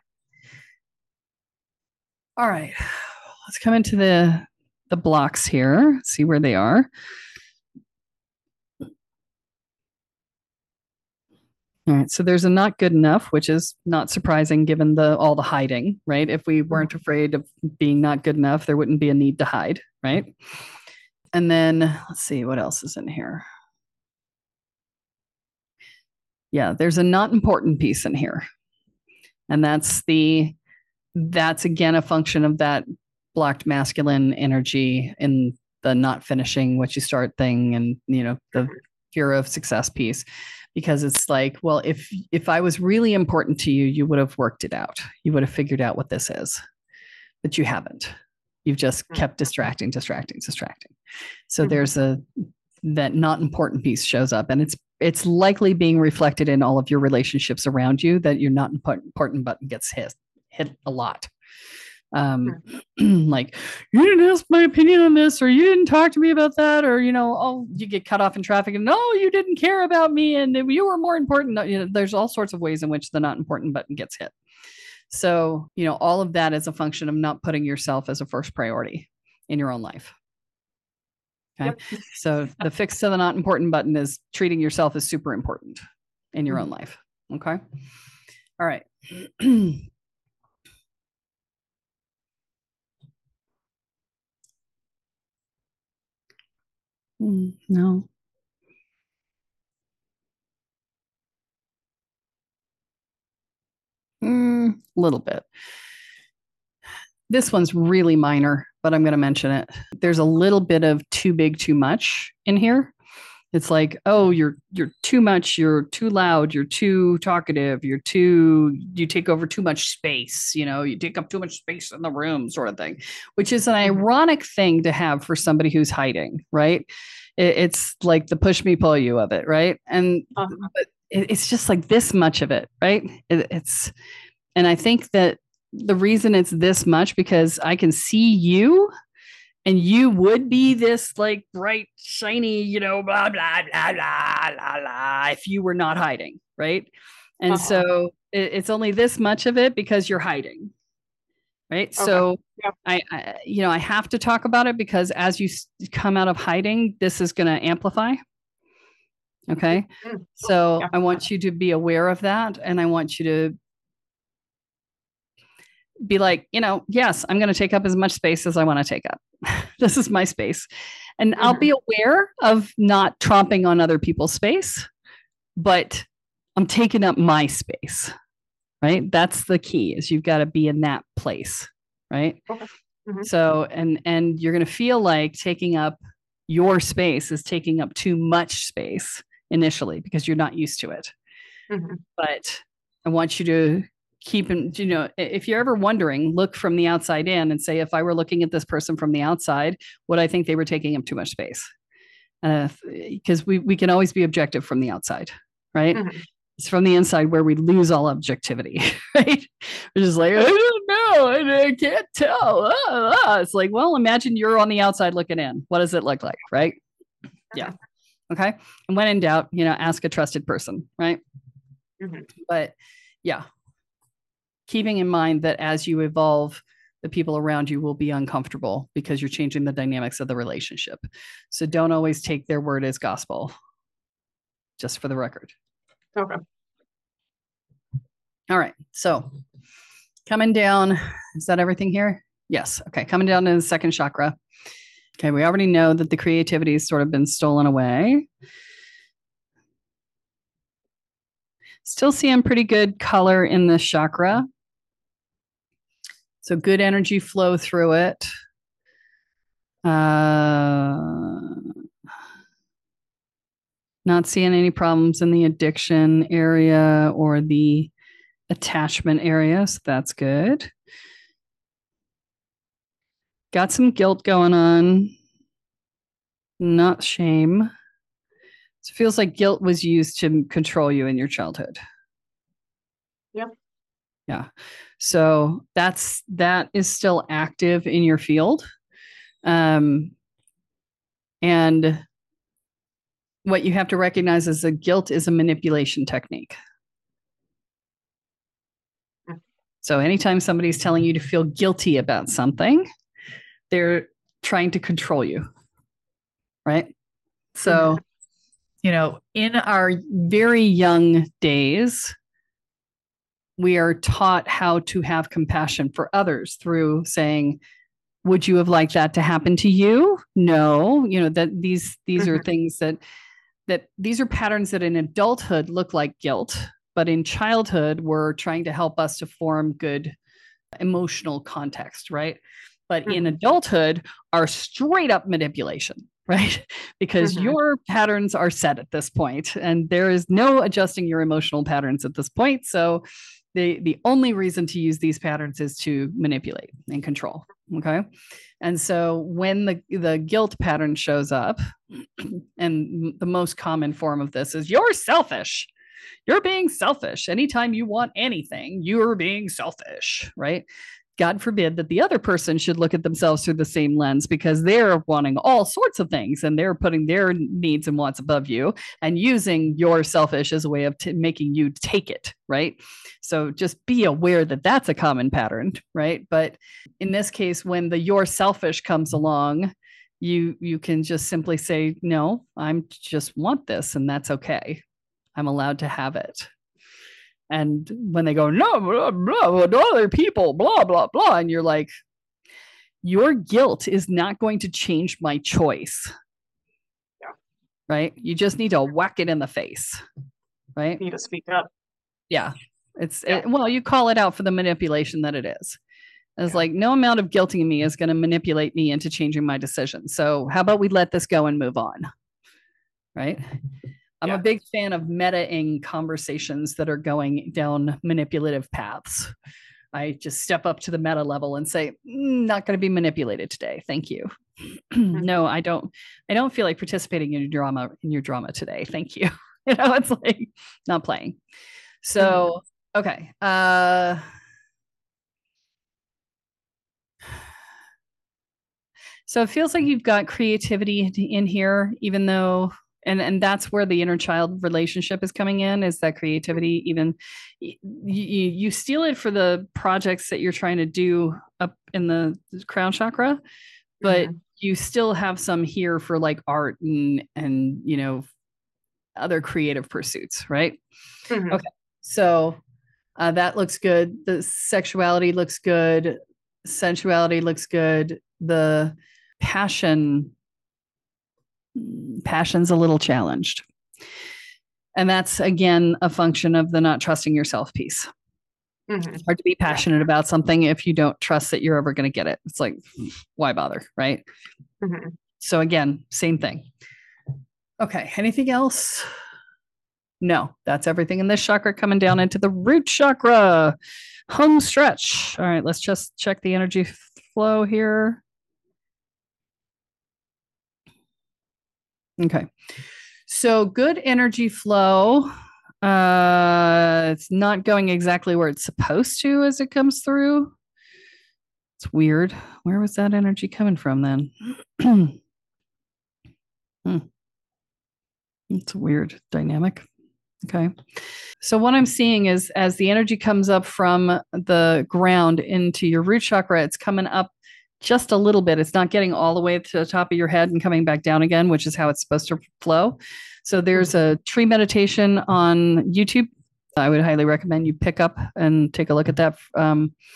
All right. Let's come into the the blocks here, see where they are. All right, so there's a not good enough, which is not surprising given the all the hiding, right? If we weren't afraid of being not good enough, there wouldn't be a need to hide, right? And then let's see what else is in here. Yeah, there's a not important piece in here. And that's the that's again a function of that blocked masculine energy in the not finishing what you start thing, and you know, the fear of success piece. Because it's like, well, if if I was really important to you, you would have worked it out. You would have figured out what this is, but you haven't. You've just kept distracting, distracting, distracting. So mm-hmm. there's a that not important piece shows up, and it's it's likely being reflected in all of your relationships around you, that your not important button gets hit hit a lot. Um, like, you didn't ask my opinion on this, or you didn't talk to me about that, or, you know, oh, you get cut off in traffic and no, you didn't care about me and you were more important. You know, there's all sorts of ways in which the not important button gets hit. So, you know, all of that is a function of not putting yourself as a first priority in your own life. Okay. Yep. So the fix to the not important button is treating yourself as super important in your mm-hmm. own life. Okay. All right. No. A mm, little bit. This one's really minor, but I'm going to mention it. There's a little bit of too big, too much in here. It's like, oh, you're you're too much, you're too loud, you're too talkative, you're too, you take over too much space, you know, you take up too much space in the room, sort of thing, which is an ironic thing to have for somebody who's hiding, right? It, it's like the push me, pull you of it, right? And uh-huh. but it, it's just like this much of it, right? It, it's, and I think that the reason it's this much, because I can see you. And you would be this like bright, shiny, you know, blah, blah, blah, blah, blah, blah, if you were not hiding, right? And uh-huh. so it, it's only this much of it because you're hiding, right? Okay. So yeah. I, I, you know, I have to talk about it because as you come out of hiding, this is going to amplify. Okay. Mm-hmm. So yeah. I want you to be aware of that. And I want you to be like, you know, yes, I'm going to take up as much space as I want to take up. This is my space. And mm-hmm. I'll be aware of not tromping on other people's space, but I'm taking up my space, right? That's the key, is you've got to be in that place, right? Okay. Mm-hmm. So, and, and you're going to feel like taking up your space is taking up too much space initially because you're not used to it. Mm-hmm. But I want you to keep in, you know, if you're ever wondering, look from the outside in and say, if I were looking at this person from the outside, would I think they were taking up too much space? Because uh, we, we can always be objective from the outside, right? Mm-hmm. It's from the inside where we lose all objectivity, right? We're just like, I don't know, I, I can't tell. Ah, ah. It's like, well, imagine you're on the outside looking in. What does it look like, right? Yeah. Okay. And when in doubt, you know, ask a trusted person, right? Mm-hmm. But yeah. Keeping in mind that as you evolve, the people around you will be uncomfortable because you're changing the dynamics of the relationship. So don't always take their word as gospel, just for the record. Okay. All right. So coming down, is that everything here? Yes. Okay. Coming down to the second chakra. Okay. We already know that the creativity has sort of been stolen away. Still seeing pretty good color in this chakra. So good energy flow through it. Uh, not seeing any problems in the addiction area or the attachment area. So that's good. Got some guilt going on. Not shame. So it feels like guilt was used to control you in your childhood. Yeah. Yeah. So that's that is still active in your field. Um, and what you have to recognize is that guilt is a manipulation technique. Mm. So anytime somebody's telling you to feel guilty about something, they're trying to control you. Right? So, you know, in our very young days, we are taught how to have compassion for others through saying, would you have liked that to happen to you? No, you know, that these these mm-hmm. are things that that these are patterns that in adulthood look like guilt, but in childhood we're trying to help us to form good emotional context, right? But mm-hmm. in adulthood are straight up manipulation, right? Because mm-hmm. your patterns are set at this point and there is no adjusting your emotional patterns at this point. So the the only reason to use these patterns is to manipulate and control. Okay. And so when the, the guilt pattern shows up, and the most common form of this is you're selfish. You're being selfish. Anytime you want anything, you're being selfish, right? God forbid that the other person should look at themselves through the same lens because they're wanting all sorts of things and they're putting their needs and wants above you and using your selfish as a way of t- making you take it, right? So just be aware that that's a common pattern, right? But in this case, when the you're selfish comes along, you you can just simply say, no, I'm just want this and that's okay. I'm allowed to have it. And when they go, no, blah, blah, blah, other people, blah, blah, blah. And you're like, your guilt is not going to change my choice. Yeah. Right. You just need to whack it in the face. Right. You need to speak up. Yeah. It's yeah. It, well, you call it out for the manipulation that it is. It's yeah. like no amount of guilting me is going to manipulate me into changing my decision. So how about we let this go and move on? Right. I'm yeah. a big fan of meta-ing conversations that are going down manipulative paths. I just step up to the meta level and say, mm, not going to be manipulated today. Thank you. No, I don't. I don't feel like participating in your drama in your drama today. Thank you. You know, it's like not playing. So, okay. Uh, so it feels like you've got creativity in here, even though And and that's where the inner child relationship is coming in, is that creativity. Even you, you steal it for the projects that you're trying to do up in the crown chakra, but mm-hmm. you still have some here for like art and, and, you know, other creative pursuits, right? Mm-hmm. Okay. So uh, that looks good. The sexuality looks good. Sensuality looks good. The passion Passion's a little challenged. And that's, again, a function of the not trusting yourself piece. Mm-hmm. It's hard to be passionate yeah. about something if you don't trust that you're ever going to get it. It's like, why bother, right? Mm-hmm. So again, same thing. Okay, anything else? No, that's everything in this chakra coming down into the root chakra. Home stretch. All right, let's just check the energy flow here. Okay. So good energy flow. Uh, it's not going exactly where it's supposed to as it comes through. It's weird. Where was that energy coming from then? hmm. It's a weird dynamic. Okay. So what I'm seeing is as the energy comes up from the ground into your root chakra, it's coming up just a little bit. It's not getting all the way to the top of your head and coming back down again, which is how it's supposed to flow. So there's a tree meditation on YouTube. I would highly recommend you pick up and take a look at that. Um,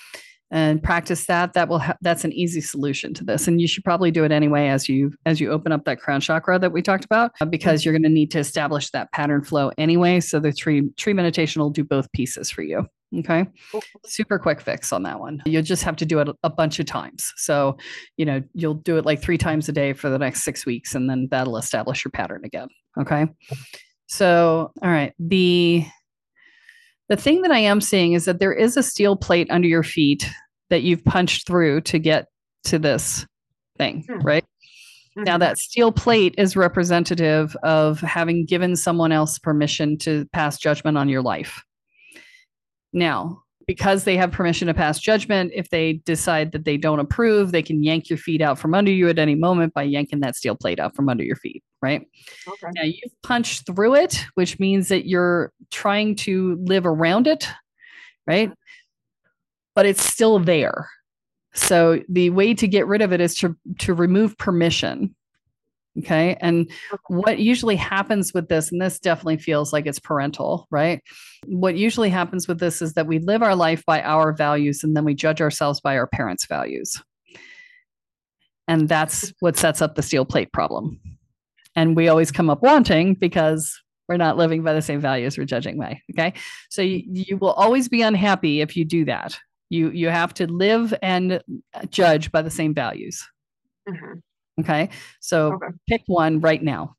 and practice that. That will ha- that's an easy solution to this, and you should probably do it anyway as you as you open up that crown chakra that we talked about, uh, because you're going to need to establish that pattern flow anyway. So the tree tree meditation will do both pieces for you. Okay, super quick fix on that one. You'll just have to do it a bunch of times. So, you know, you'll do it like three times a day for the next six weeks, and then that'll establish your pattern again. Okay, so all right, the the thing that I am seeing is that there is a steel plate under your feet that you've punched through to get to this thing, right? Mm-hmm. Now, that steel plate is representative of having given someone else permission to pass judgment on your life. Now, because they have permission to pass judgment, if they decide that they don't approve, they can yank your feet out from under you at any moment by yanking that steel plate out from under your feet, right? Okay. Now, you've punched through it, which means that you're trying to live around it, right? But it's still there. So the way to get rid of it is to, to remove permission. Okay. And what usually happens with this, and this definitely feels like it's parental, right? What usually happens with this is that we live our life by our values, and then we judge ourselves by our parents' values. And that's what sets up the steel plate problem. And we always come up wanting because we're not living by the same values we're judging by. Okay. So you, you will always be unhappy if you do that. You, you have to live and judge by the same values. Mm-hmm. Okay. So okay. Pick one right now.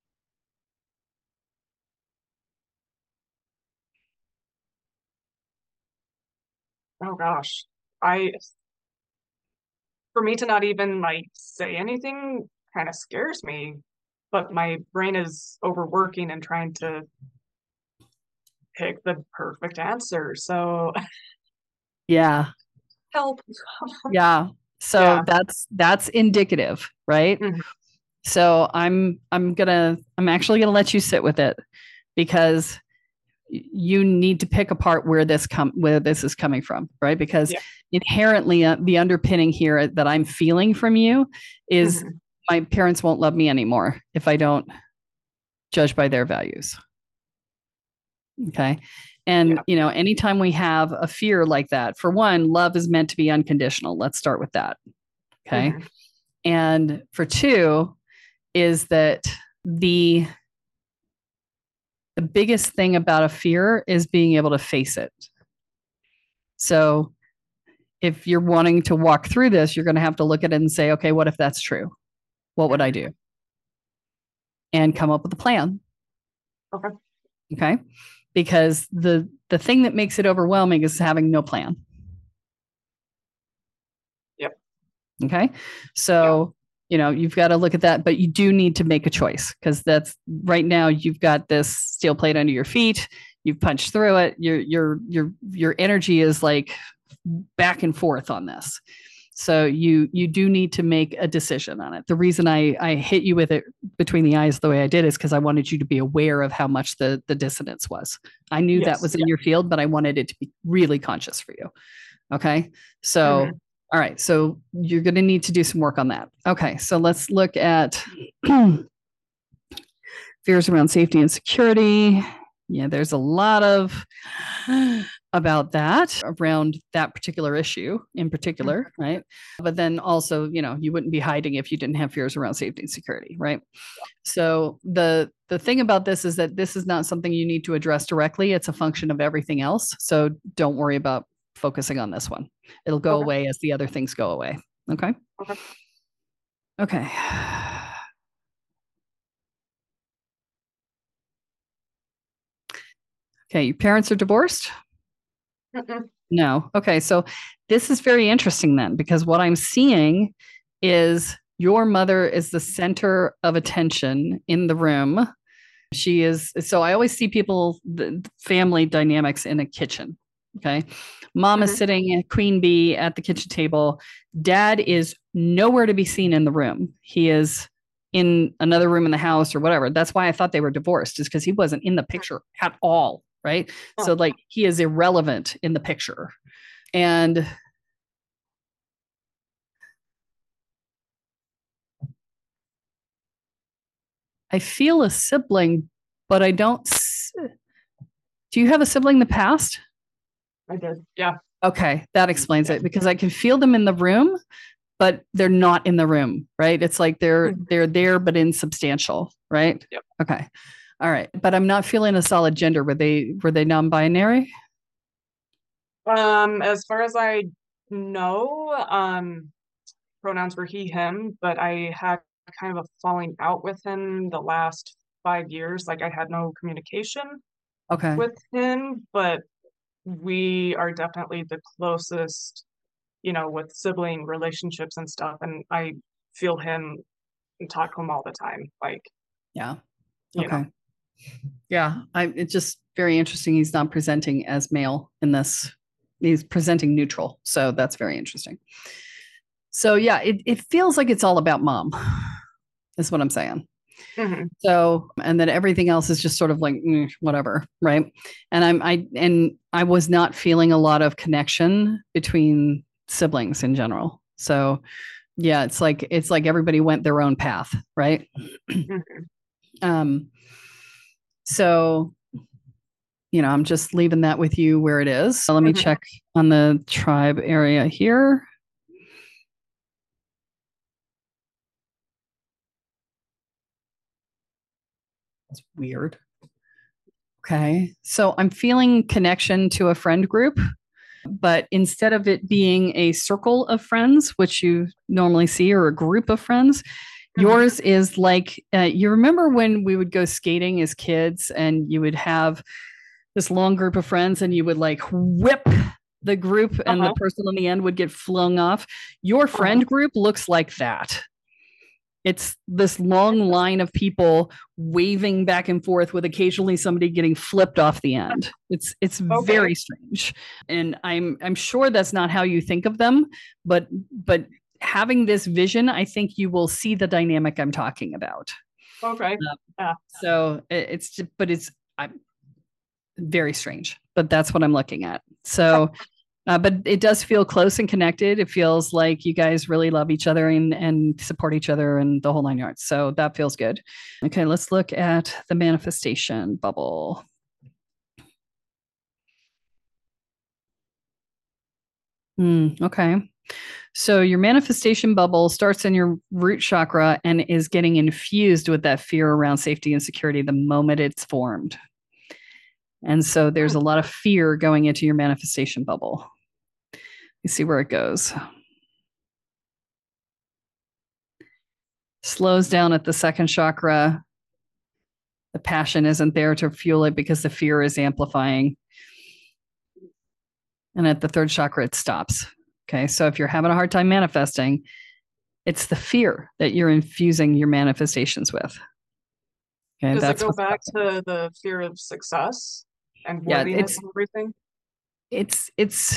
Oh gosh. I, for me to not even like say anything kind of scares me, but my brain is overworking and trying to pick the perfect answer. So yeah. Help. Yeah. So yeah. that's that's indicative, right? Mm-hmm. So I'm I'm gonna I'm actually gonna let you sit with it, because you need to pick apart where this come where this is coming from, right? Because yeah. inherently uh, the underpinning here that I'm feeling from you is mm-hmm. my parents won't love me anymore if I don't judge by their values. Okay. And, yeah. you know, anytime we have a fear like that, for one, love is meant to be unconditional. Let's start with that. Okay. Mm-hmm. And for two is that the, the biggest thing about a fear is being able to face it. So if you're wanting to walk through this, you're going to have to look at it and say, okay, what if that's true? What would I do? And come up with a plan. Okay. Okay. Because the the thing that makes it overwhelming is having no plan. Yep. Okay. So, yep. you know, you've got to look at that, but you do need to make a choice, because that's right now you've got this steel plate under your feet. You've punched through it. Your your your your energy is like back and forth on this. So you you do need to make a decision on it. The reason I, I hit you with it between the eyes the way I did is because I wanted you to be aware of how much the, the dissonance was. I knew yes, that was yeah. in your field, but I wanted it to be really conscious for you. Okay. So, mm-hmm. all right. So you're going to need to do some work on that. Okay. So let's look at fears around safety and security. Yeah, there's a lot of about that around that particular issue in particular, mm-hmm. right? But then also, you know, you wouldn't be hiding if you didn't have fears around safety and security, right? So the the thing about this is that this is not something you need to address directly. It's a function of everything else. So don't worry about focusing on this one. It'll go okay. away as the other things go away. Okay. Okay. Okay. Okay, your parents are divorced? Mm-mm. No. Okay, so this is very interesting then, because what I'm seeing is your mother is the center of attention in the room. She is, so I always see people, the family dynamics in a kitchen. Okay. Mom mm-hmm. is sitting queen bee at the kitchen table. Dad is nowhere to be seen in the room. He is in another room in the house or whatever. That's why I thought they were divorced, is because he wasn't in the picture at all. Right. Oh. So like he is irrelevant in the picture. And I feel a sibling, but I don't. S- Do you have a sibling in the past? I did. Yeah. Okay, that explains it because I can feel them in the room, but they're not in the room, right? It's like they're Mhm. they're there but insubstantial, right? Yep. Okay. All right. But I'm not feeling a solid gender. Were they were they non-binary? Um, as far as I know, um, pronouns were he, him, but I had kind of a falling out with him the last five years. Like I had no communication Okay. with him, but we are definitely the closest, you know, with sibling relationships and stuff. And I feel him and talk to him all the time. Like, Yeah. you know, Okay. Yeah. I it's just very interesting. He's not presenting as male in this. He's presenting neutral. So that's very interesting. So yeah, it, it feels like it's all about mom, is what I'm saying. hmm So, and then everything else is just sort of like mm, whatever, right? And I'm I and I was not feeling a lot of connection between siblings in general. So, yeah, it's like it's like everybody went their own path, right? hmm Um, so, you know, I'm just leaving that with you where it is. So let me hmm check on the tribe area here. That's weird. Okay. So I'm feeling connection to a friend group, but instead of it being a circle of friends, which you normally see, or a group of friends, hmm yours is like uh, you remember when we would go skating as kids and you would have this long group of friends and you would like whip the group and the Uh-huh. person on the end would get flung off. Your Uh-huh. friend group looks like that. It's this long line of people waving back and forth with occasionally somebody getting flipped off the end. It's it's Okay. very strange. And I'm I'm sure that's not how you think of them, but but having this vision, I think you will see the dynamic I'm talking about. Okay. Uh, Yeah. so it's just, but it's I'm very strange, but that's what I'm looking at. So uh, but it does feel close and connected. It feels like you guys really love each other and, and support each other and the whole nine yards. So that feels good. Okay, let's look at the manifestation bubble. Mm, okay. So your manifestation bubble starts in your root chakra and is getting infused with that fear around safety and security the moment it's formed. And so there's Hmm. a lot of fear going into your manifestation bubble. You see where it goes. Slows down at the second chakra. The passion isn't there to fuel it because the fear is amplifying. And at the third chakra, it stops. Okay. So if you're having a hard time manifesting, it's the fear that you're infusing your manifestations with. Okay. Does it That's go what's back happening. to the fear of success and Yeah. worthiness It's, and everything? it's, it's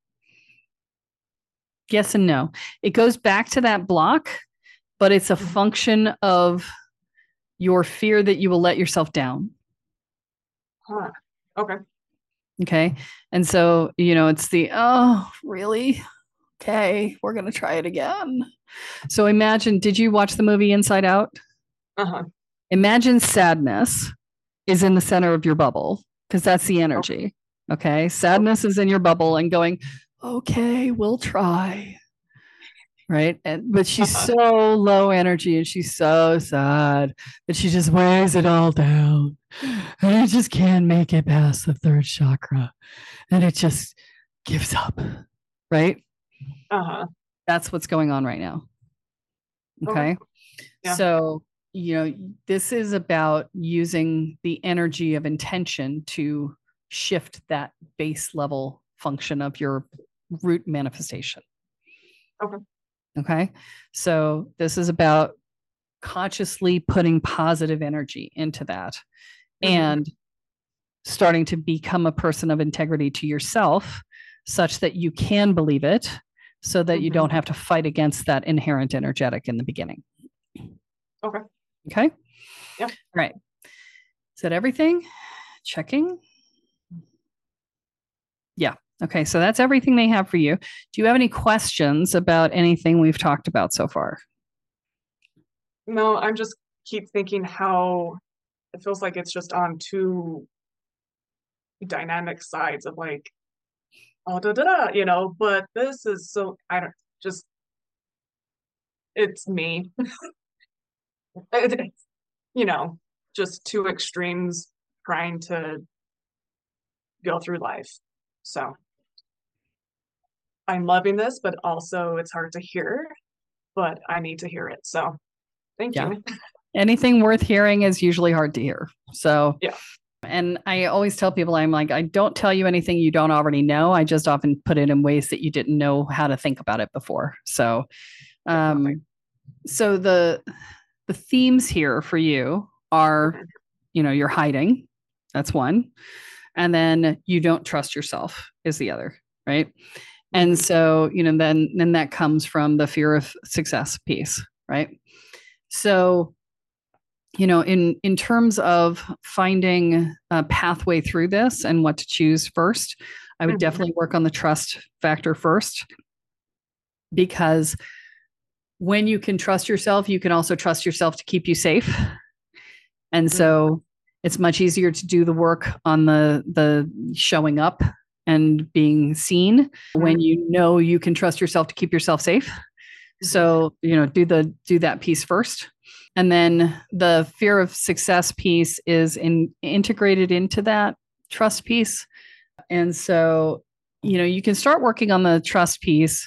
yes and no. It goes back to that block, but it's a Mhm. function of your fear that you will let yourself down. Huh. Okay. Okay. And so, you know, it's the, oh, really? Okay, we're going to try it again. So imagine, did you watch the movie Inside Out? Uh-huh. Imagine sadness is in the center of your bubble because that's the Okay. energy. Okay. Okay. Sadness is in your bubble and going, okay, we'll try. Right. And, but she's Uh-huh. so low energy and she's so sad that she just weighs it all down. And it just can't make it past the third chakra. And it just gives up. Right. Uh-huh. That's what's going on right now. Okay. Okay. Yeah. So, you know, this is about using the energy of intention to shift that base level function of your root manifestation. Okay. Okay. So, this is about consciously putting positive energy into that hmm and starting to become a person of integrity to yourself such that you can believe it so that you hmm don't have to fight against that inherent energetic in the beginning. Okay. Okay. Yeah. All right. Is that everything? Checking. Yeah. Okay. So that's everything they have for you. Do you have any questions about anything we've talked about so far? No, I'm just keep thinking how it feels like it's just on two dynamic sides of like oh, da, da, da, you know, but this is so, I don't, just, it's me. It's, you know, just two extremes trying to go through life. So I'm loving this, but also it's hard to hear, but I need to hear it. So thank Yeah. you. Anything worth hearing is usually hard to hear. So, yeah. And I always tell people, I'm like, I don't tell you anything you don't already know. I just often put it in ways that you didn't know how to think about it before. So, um, so the, the themes here for you are, you know, you're hiding. That's one. And then you don't trust yourself is the other, right? And so, you know, then, then that comes from the fear of success piece, right? So, you know, in, in terms of finding a pathway through this and what to choose first, I would mm-hmm. definitely work on the trust factor first, because when you can trust yourself, you can also trust yourself to keep you safe. And mm-hmm. so it's much easier to do the work on the, the showing up and being seen mm-hmm. when you know you can trust yourself to keep yourself safe. Mm-hmm. So, you know, do the, do that piece first. And then the fear of success piece is in, integrated into that trust piece. And so, you know, you can start working on the trust piece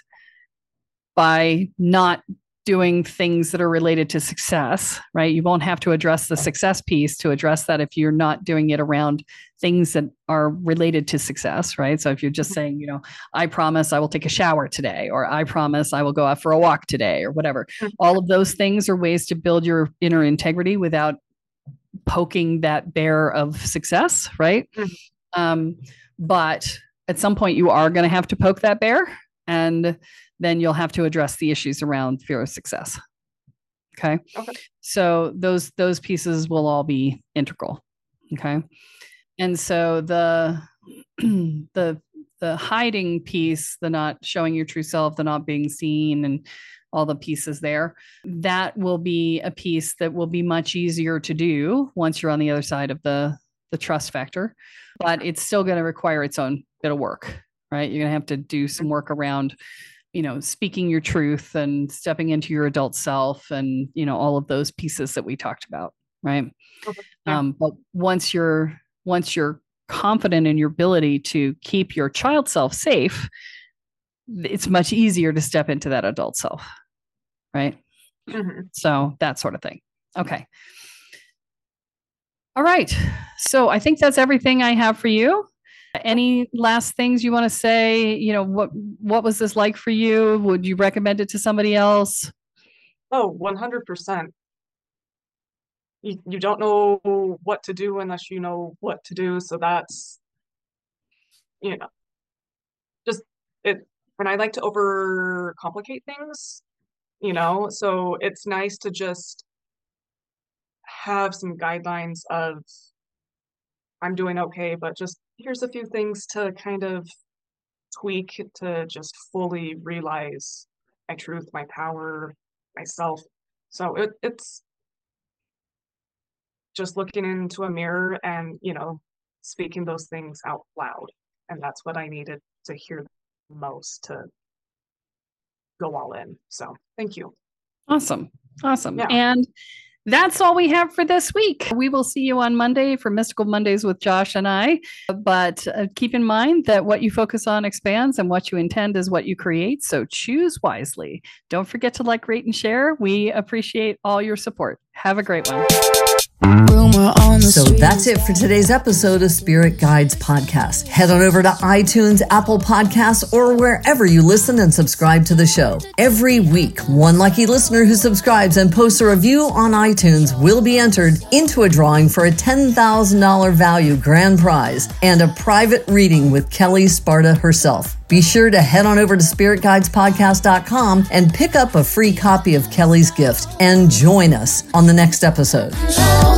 by not doing things that are related to success, right? You won't have to address the success piece to address that if you're not doing it around things that are related to success, right? So if you're just saying, you know, I promise I will take a shower today, or I promise I will go out for a walk today, or whatever, all of those things are ways to build your inner integrity without poking that bear of success, right? Mm-hmm. Um, but at some point you are going to have to poke that bear, and then you'll have to address the issues around fear of success. Okay. Okay. So those, those pieces will all be integral. Okay. And so the, the, the hiding piece, the not showing your true self, the not being seen, and all the pieces there, that will be a piece that will be much easier to do once you're on the other side of the, the trust factor, but it's still going to require its own bit of work, right? You're going to have to do some work around, you know, speaking your truth and stepping into your adult self, and, you know, all of those pieces that we talked about. Right. Okay. Yeah. Um, but once you're, once you're confident in your ability to keep your child self safe, it's much easier to step into that adult self. Right. Mm-hmm. So that sort of thing. Okay. All right. So I think that's everything I have for you. Any last things you want to say? You know, what, what was this like for you? Would you recommend it to somebody else? Oh, one hundred percent. You, you don't know what to do unless you know what to do. So that's, you know, just it. And I like to overcomplicate things, you know, so it's nice to just have some guidelines of, I'm doing okay, but just here's a few things to kind of tweak to just fully realize my truth, my power, myself. So it, it's just looking into a mirror and, you know, speaking those things out loud. And that's what I needed to hear most to go all in. So thank you. Awesome. Awesome. Yeah. And that's all we have for this week. We will see you on Monday for Mystical Mondays with Josh and I. But uh, keep in mind that what you focus on expands, and what you intend is what you create. So choose wisely. Don't forget to like, rate, and share. We appreciate all your support. Have a great one. So that's it for today's episode of Spirit Guides Podcast. Head on over to iTunes, Apple Podcasts, or wherever you listen and subscribe to the show. Every week, one lucky listener who subscribes and posts a review on iTunes will be entered into a drawing for a ten thousand dollars value grand prize and a private reading with Kelly Sparta herself. Be sure to head on over to spirit guides podcast dot com and pick up a free copy of Kelly's gift and join us on the next episode.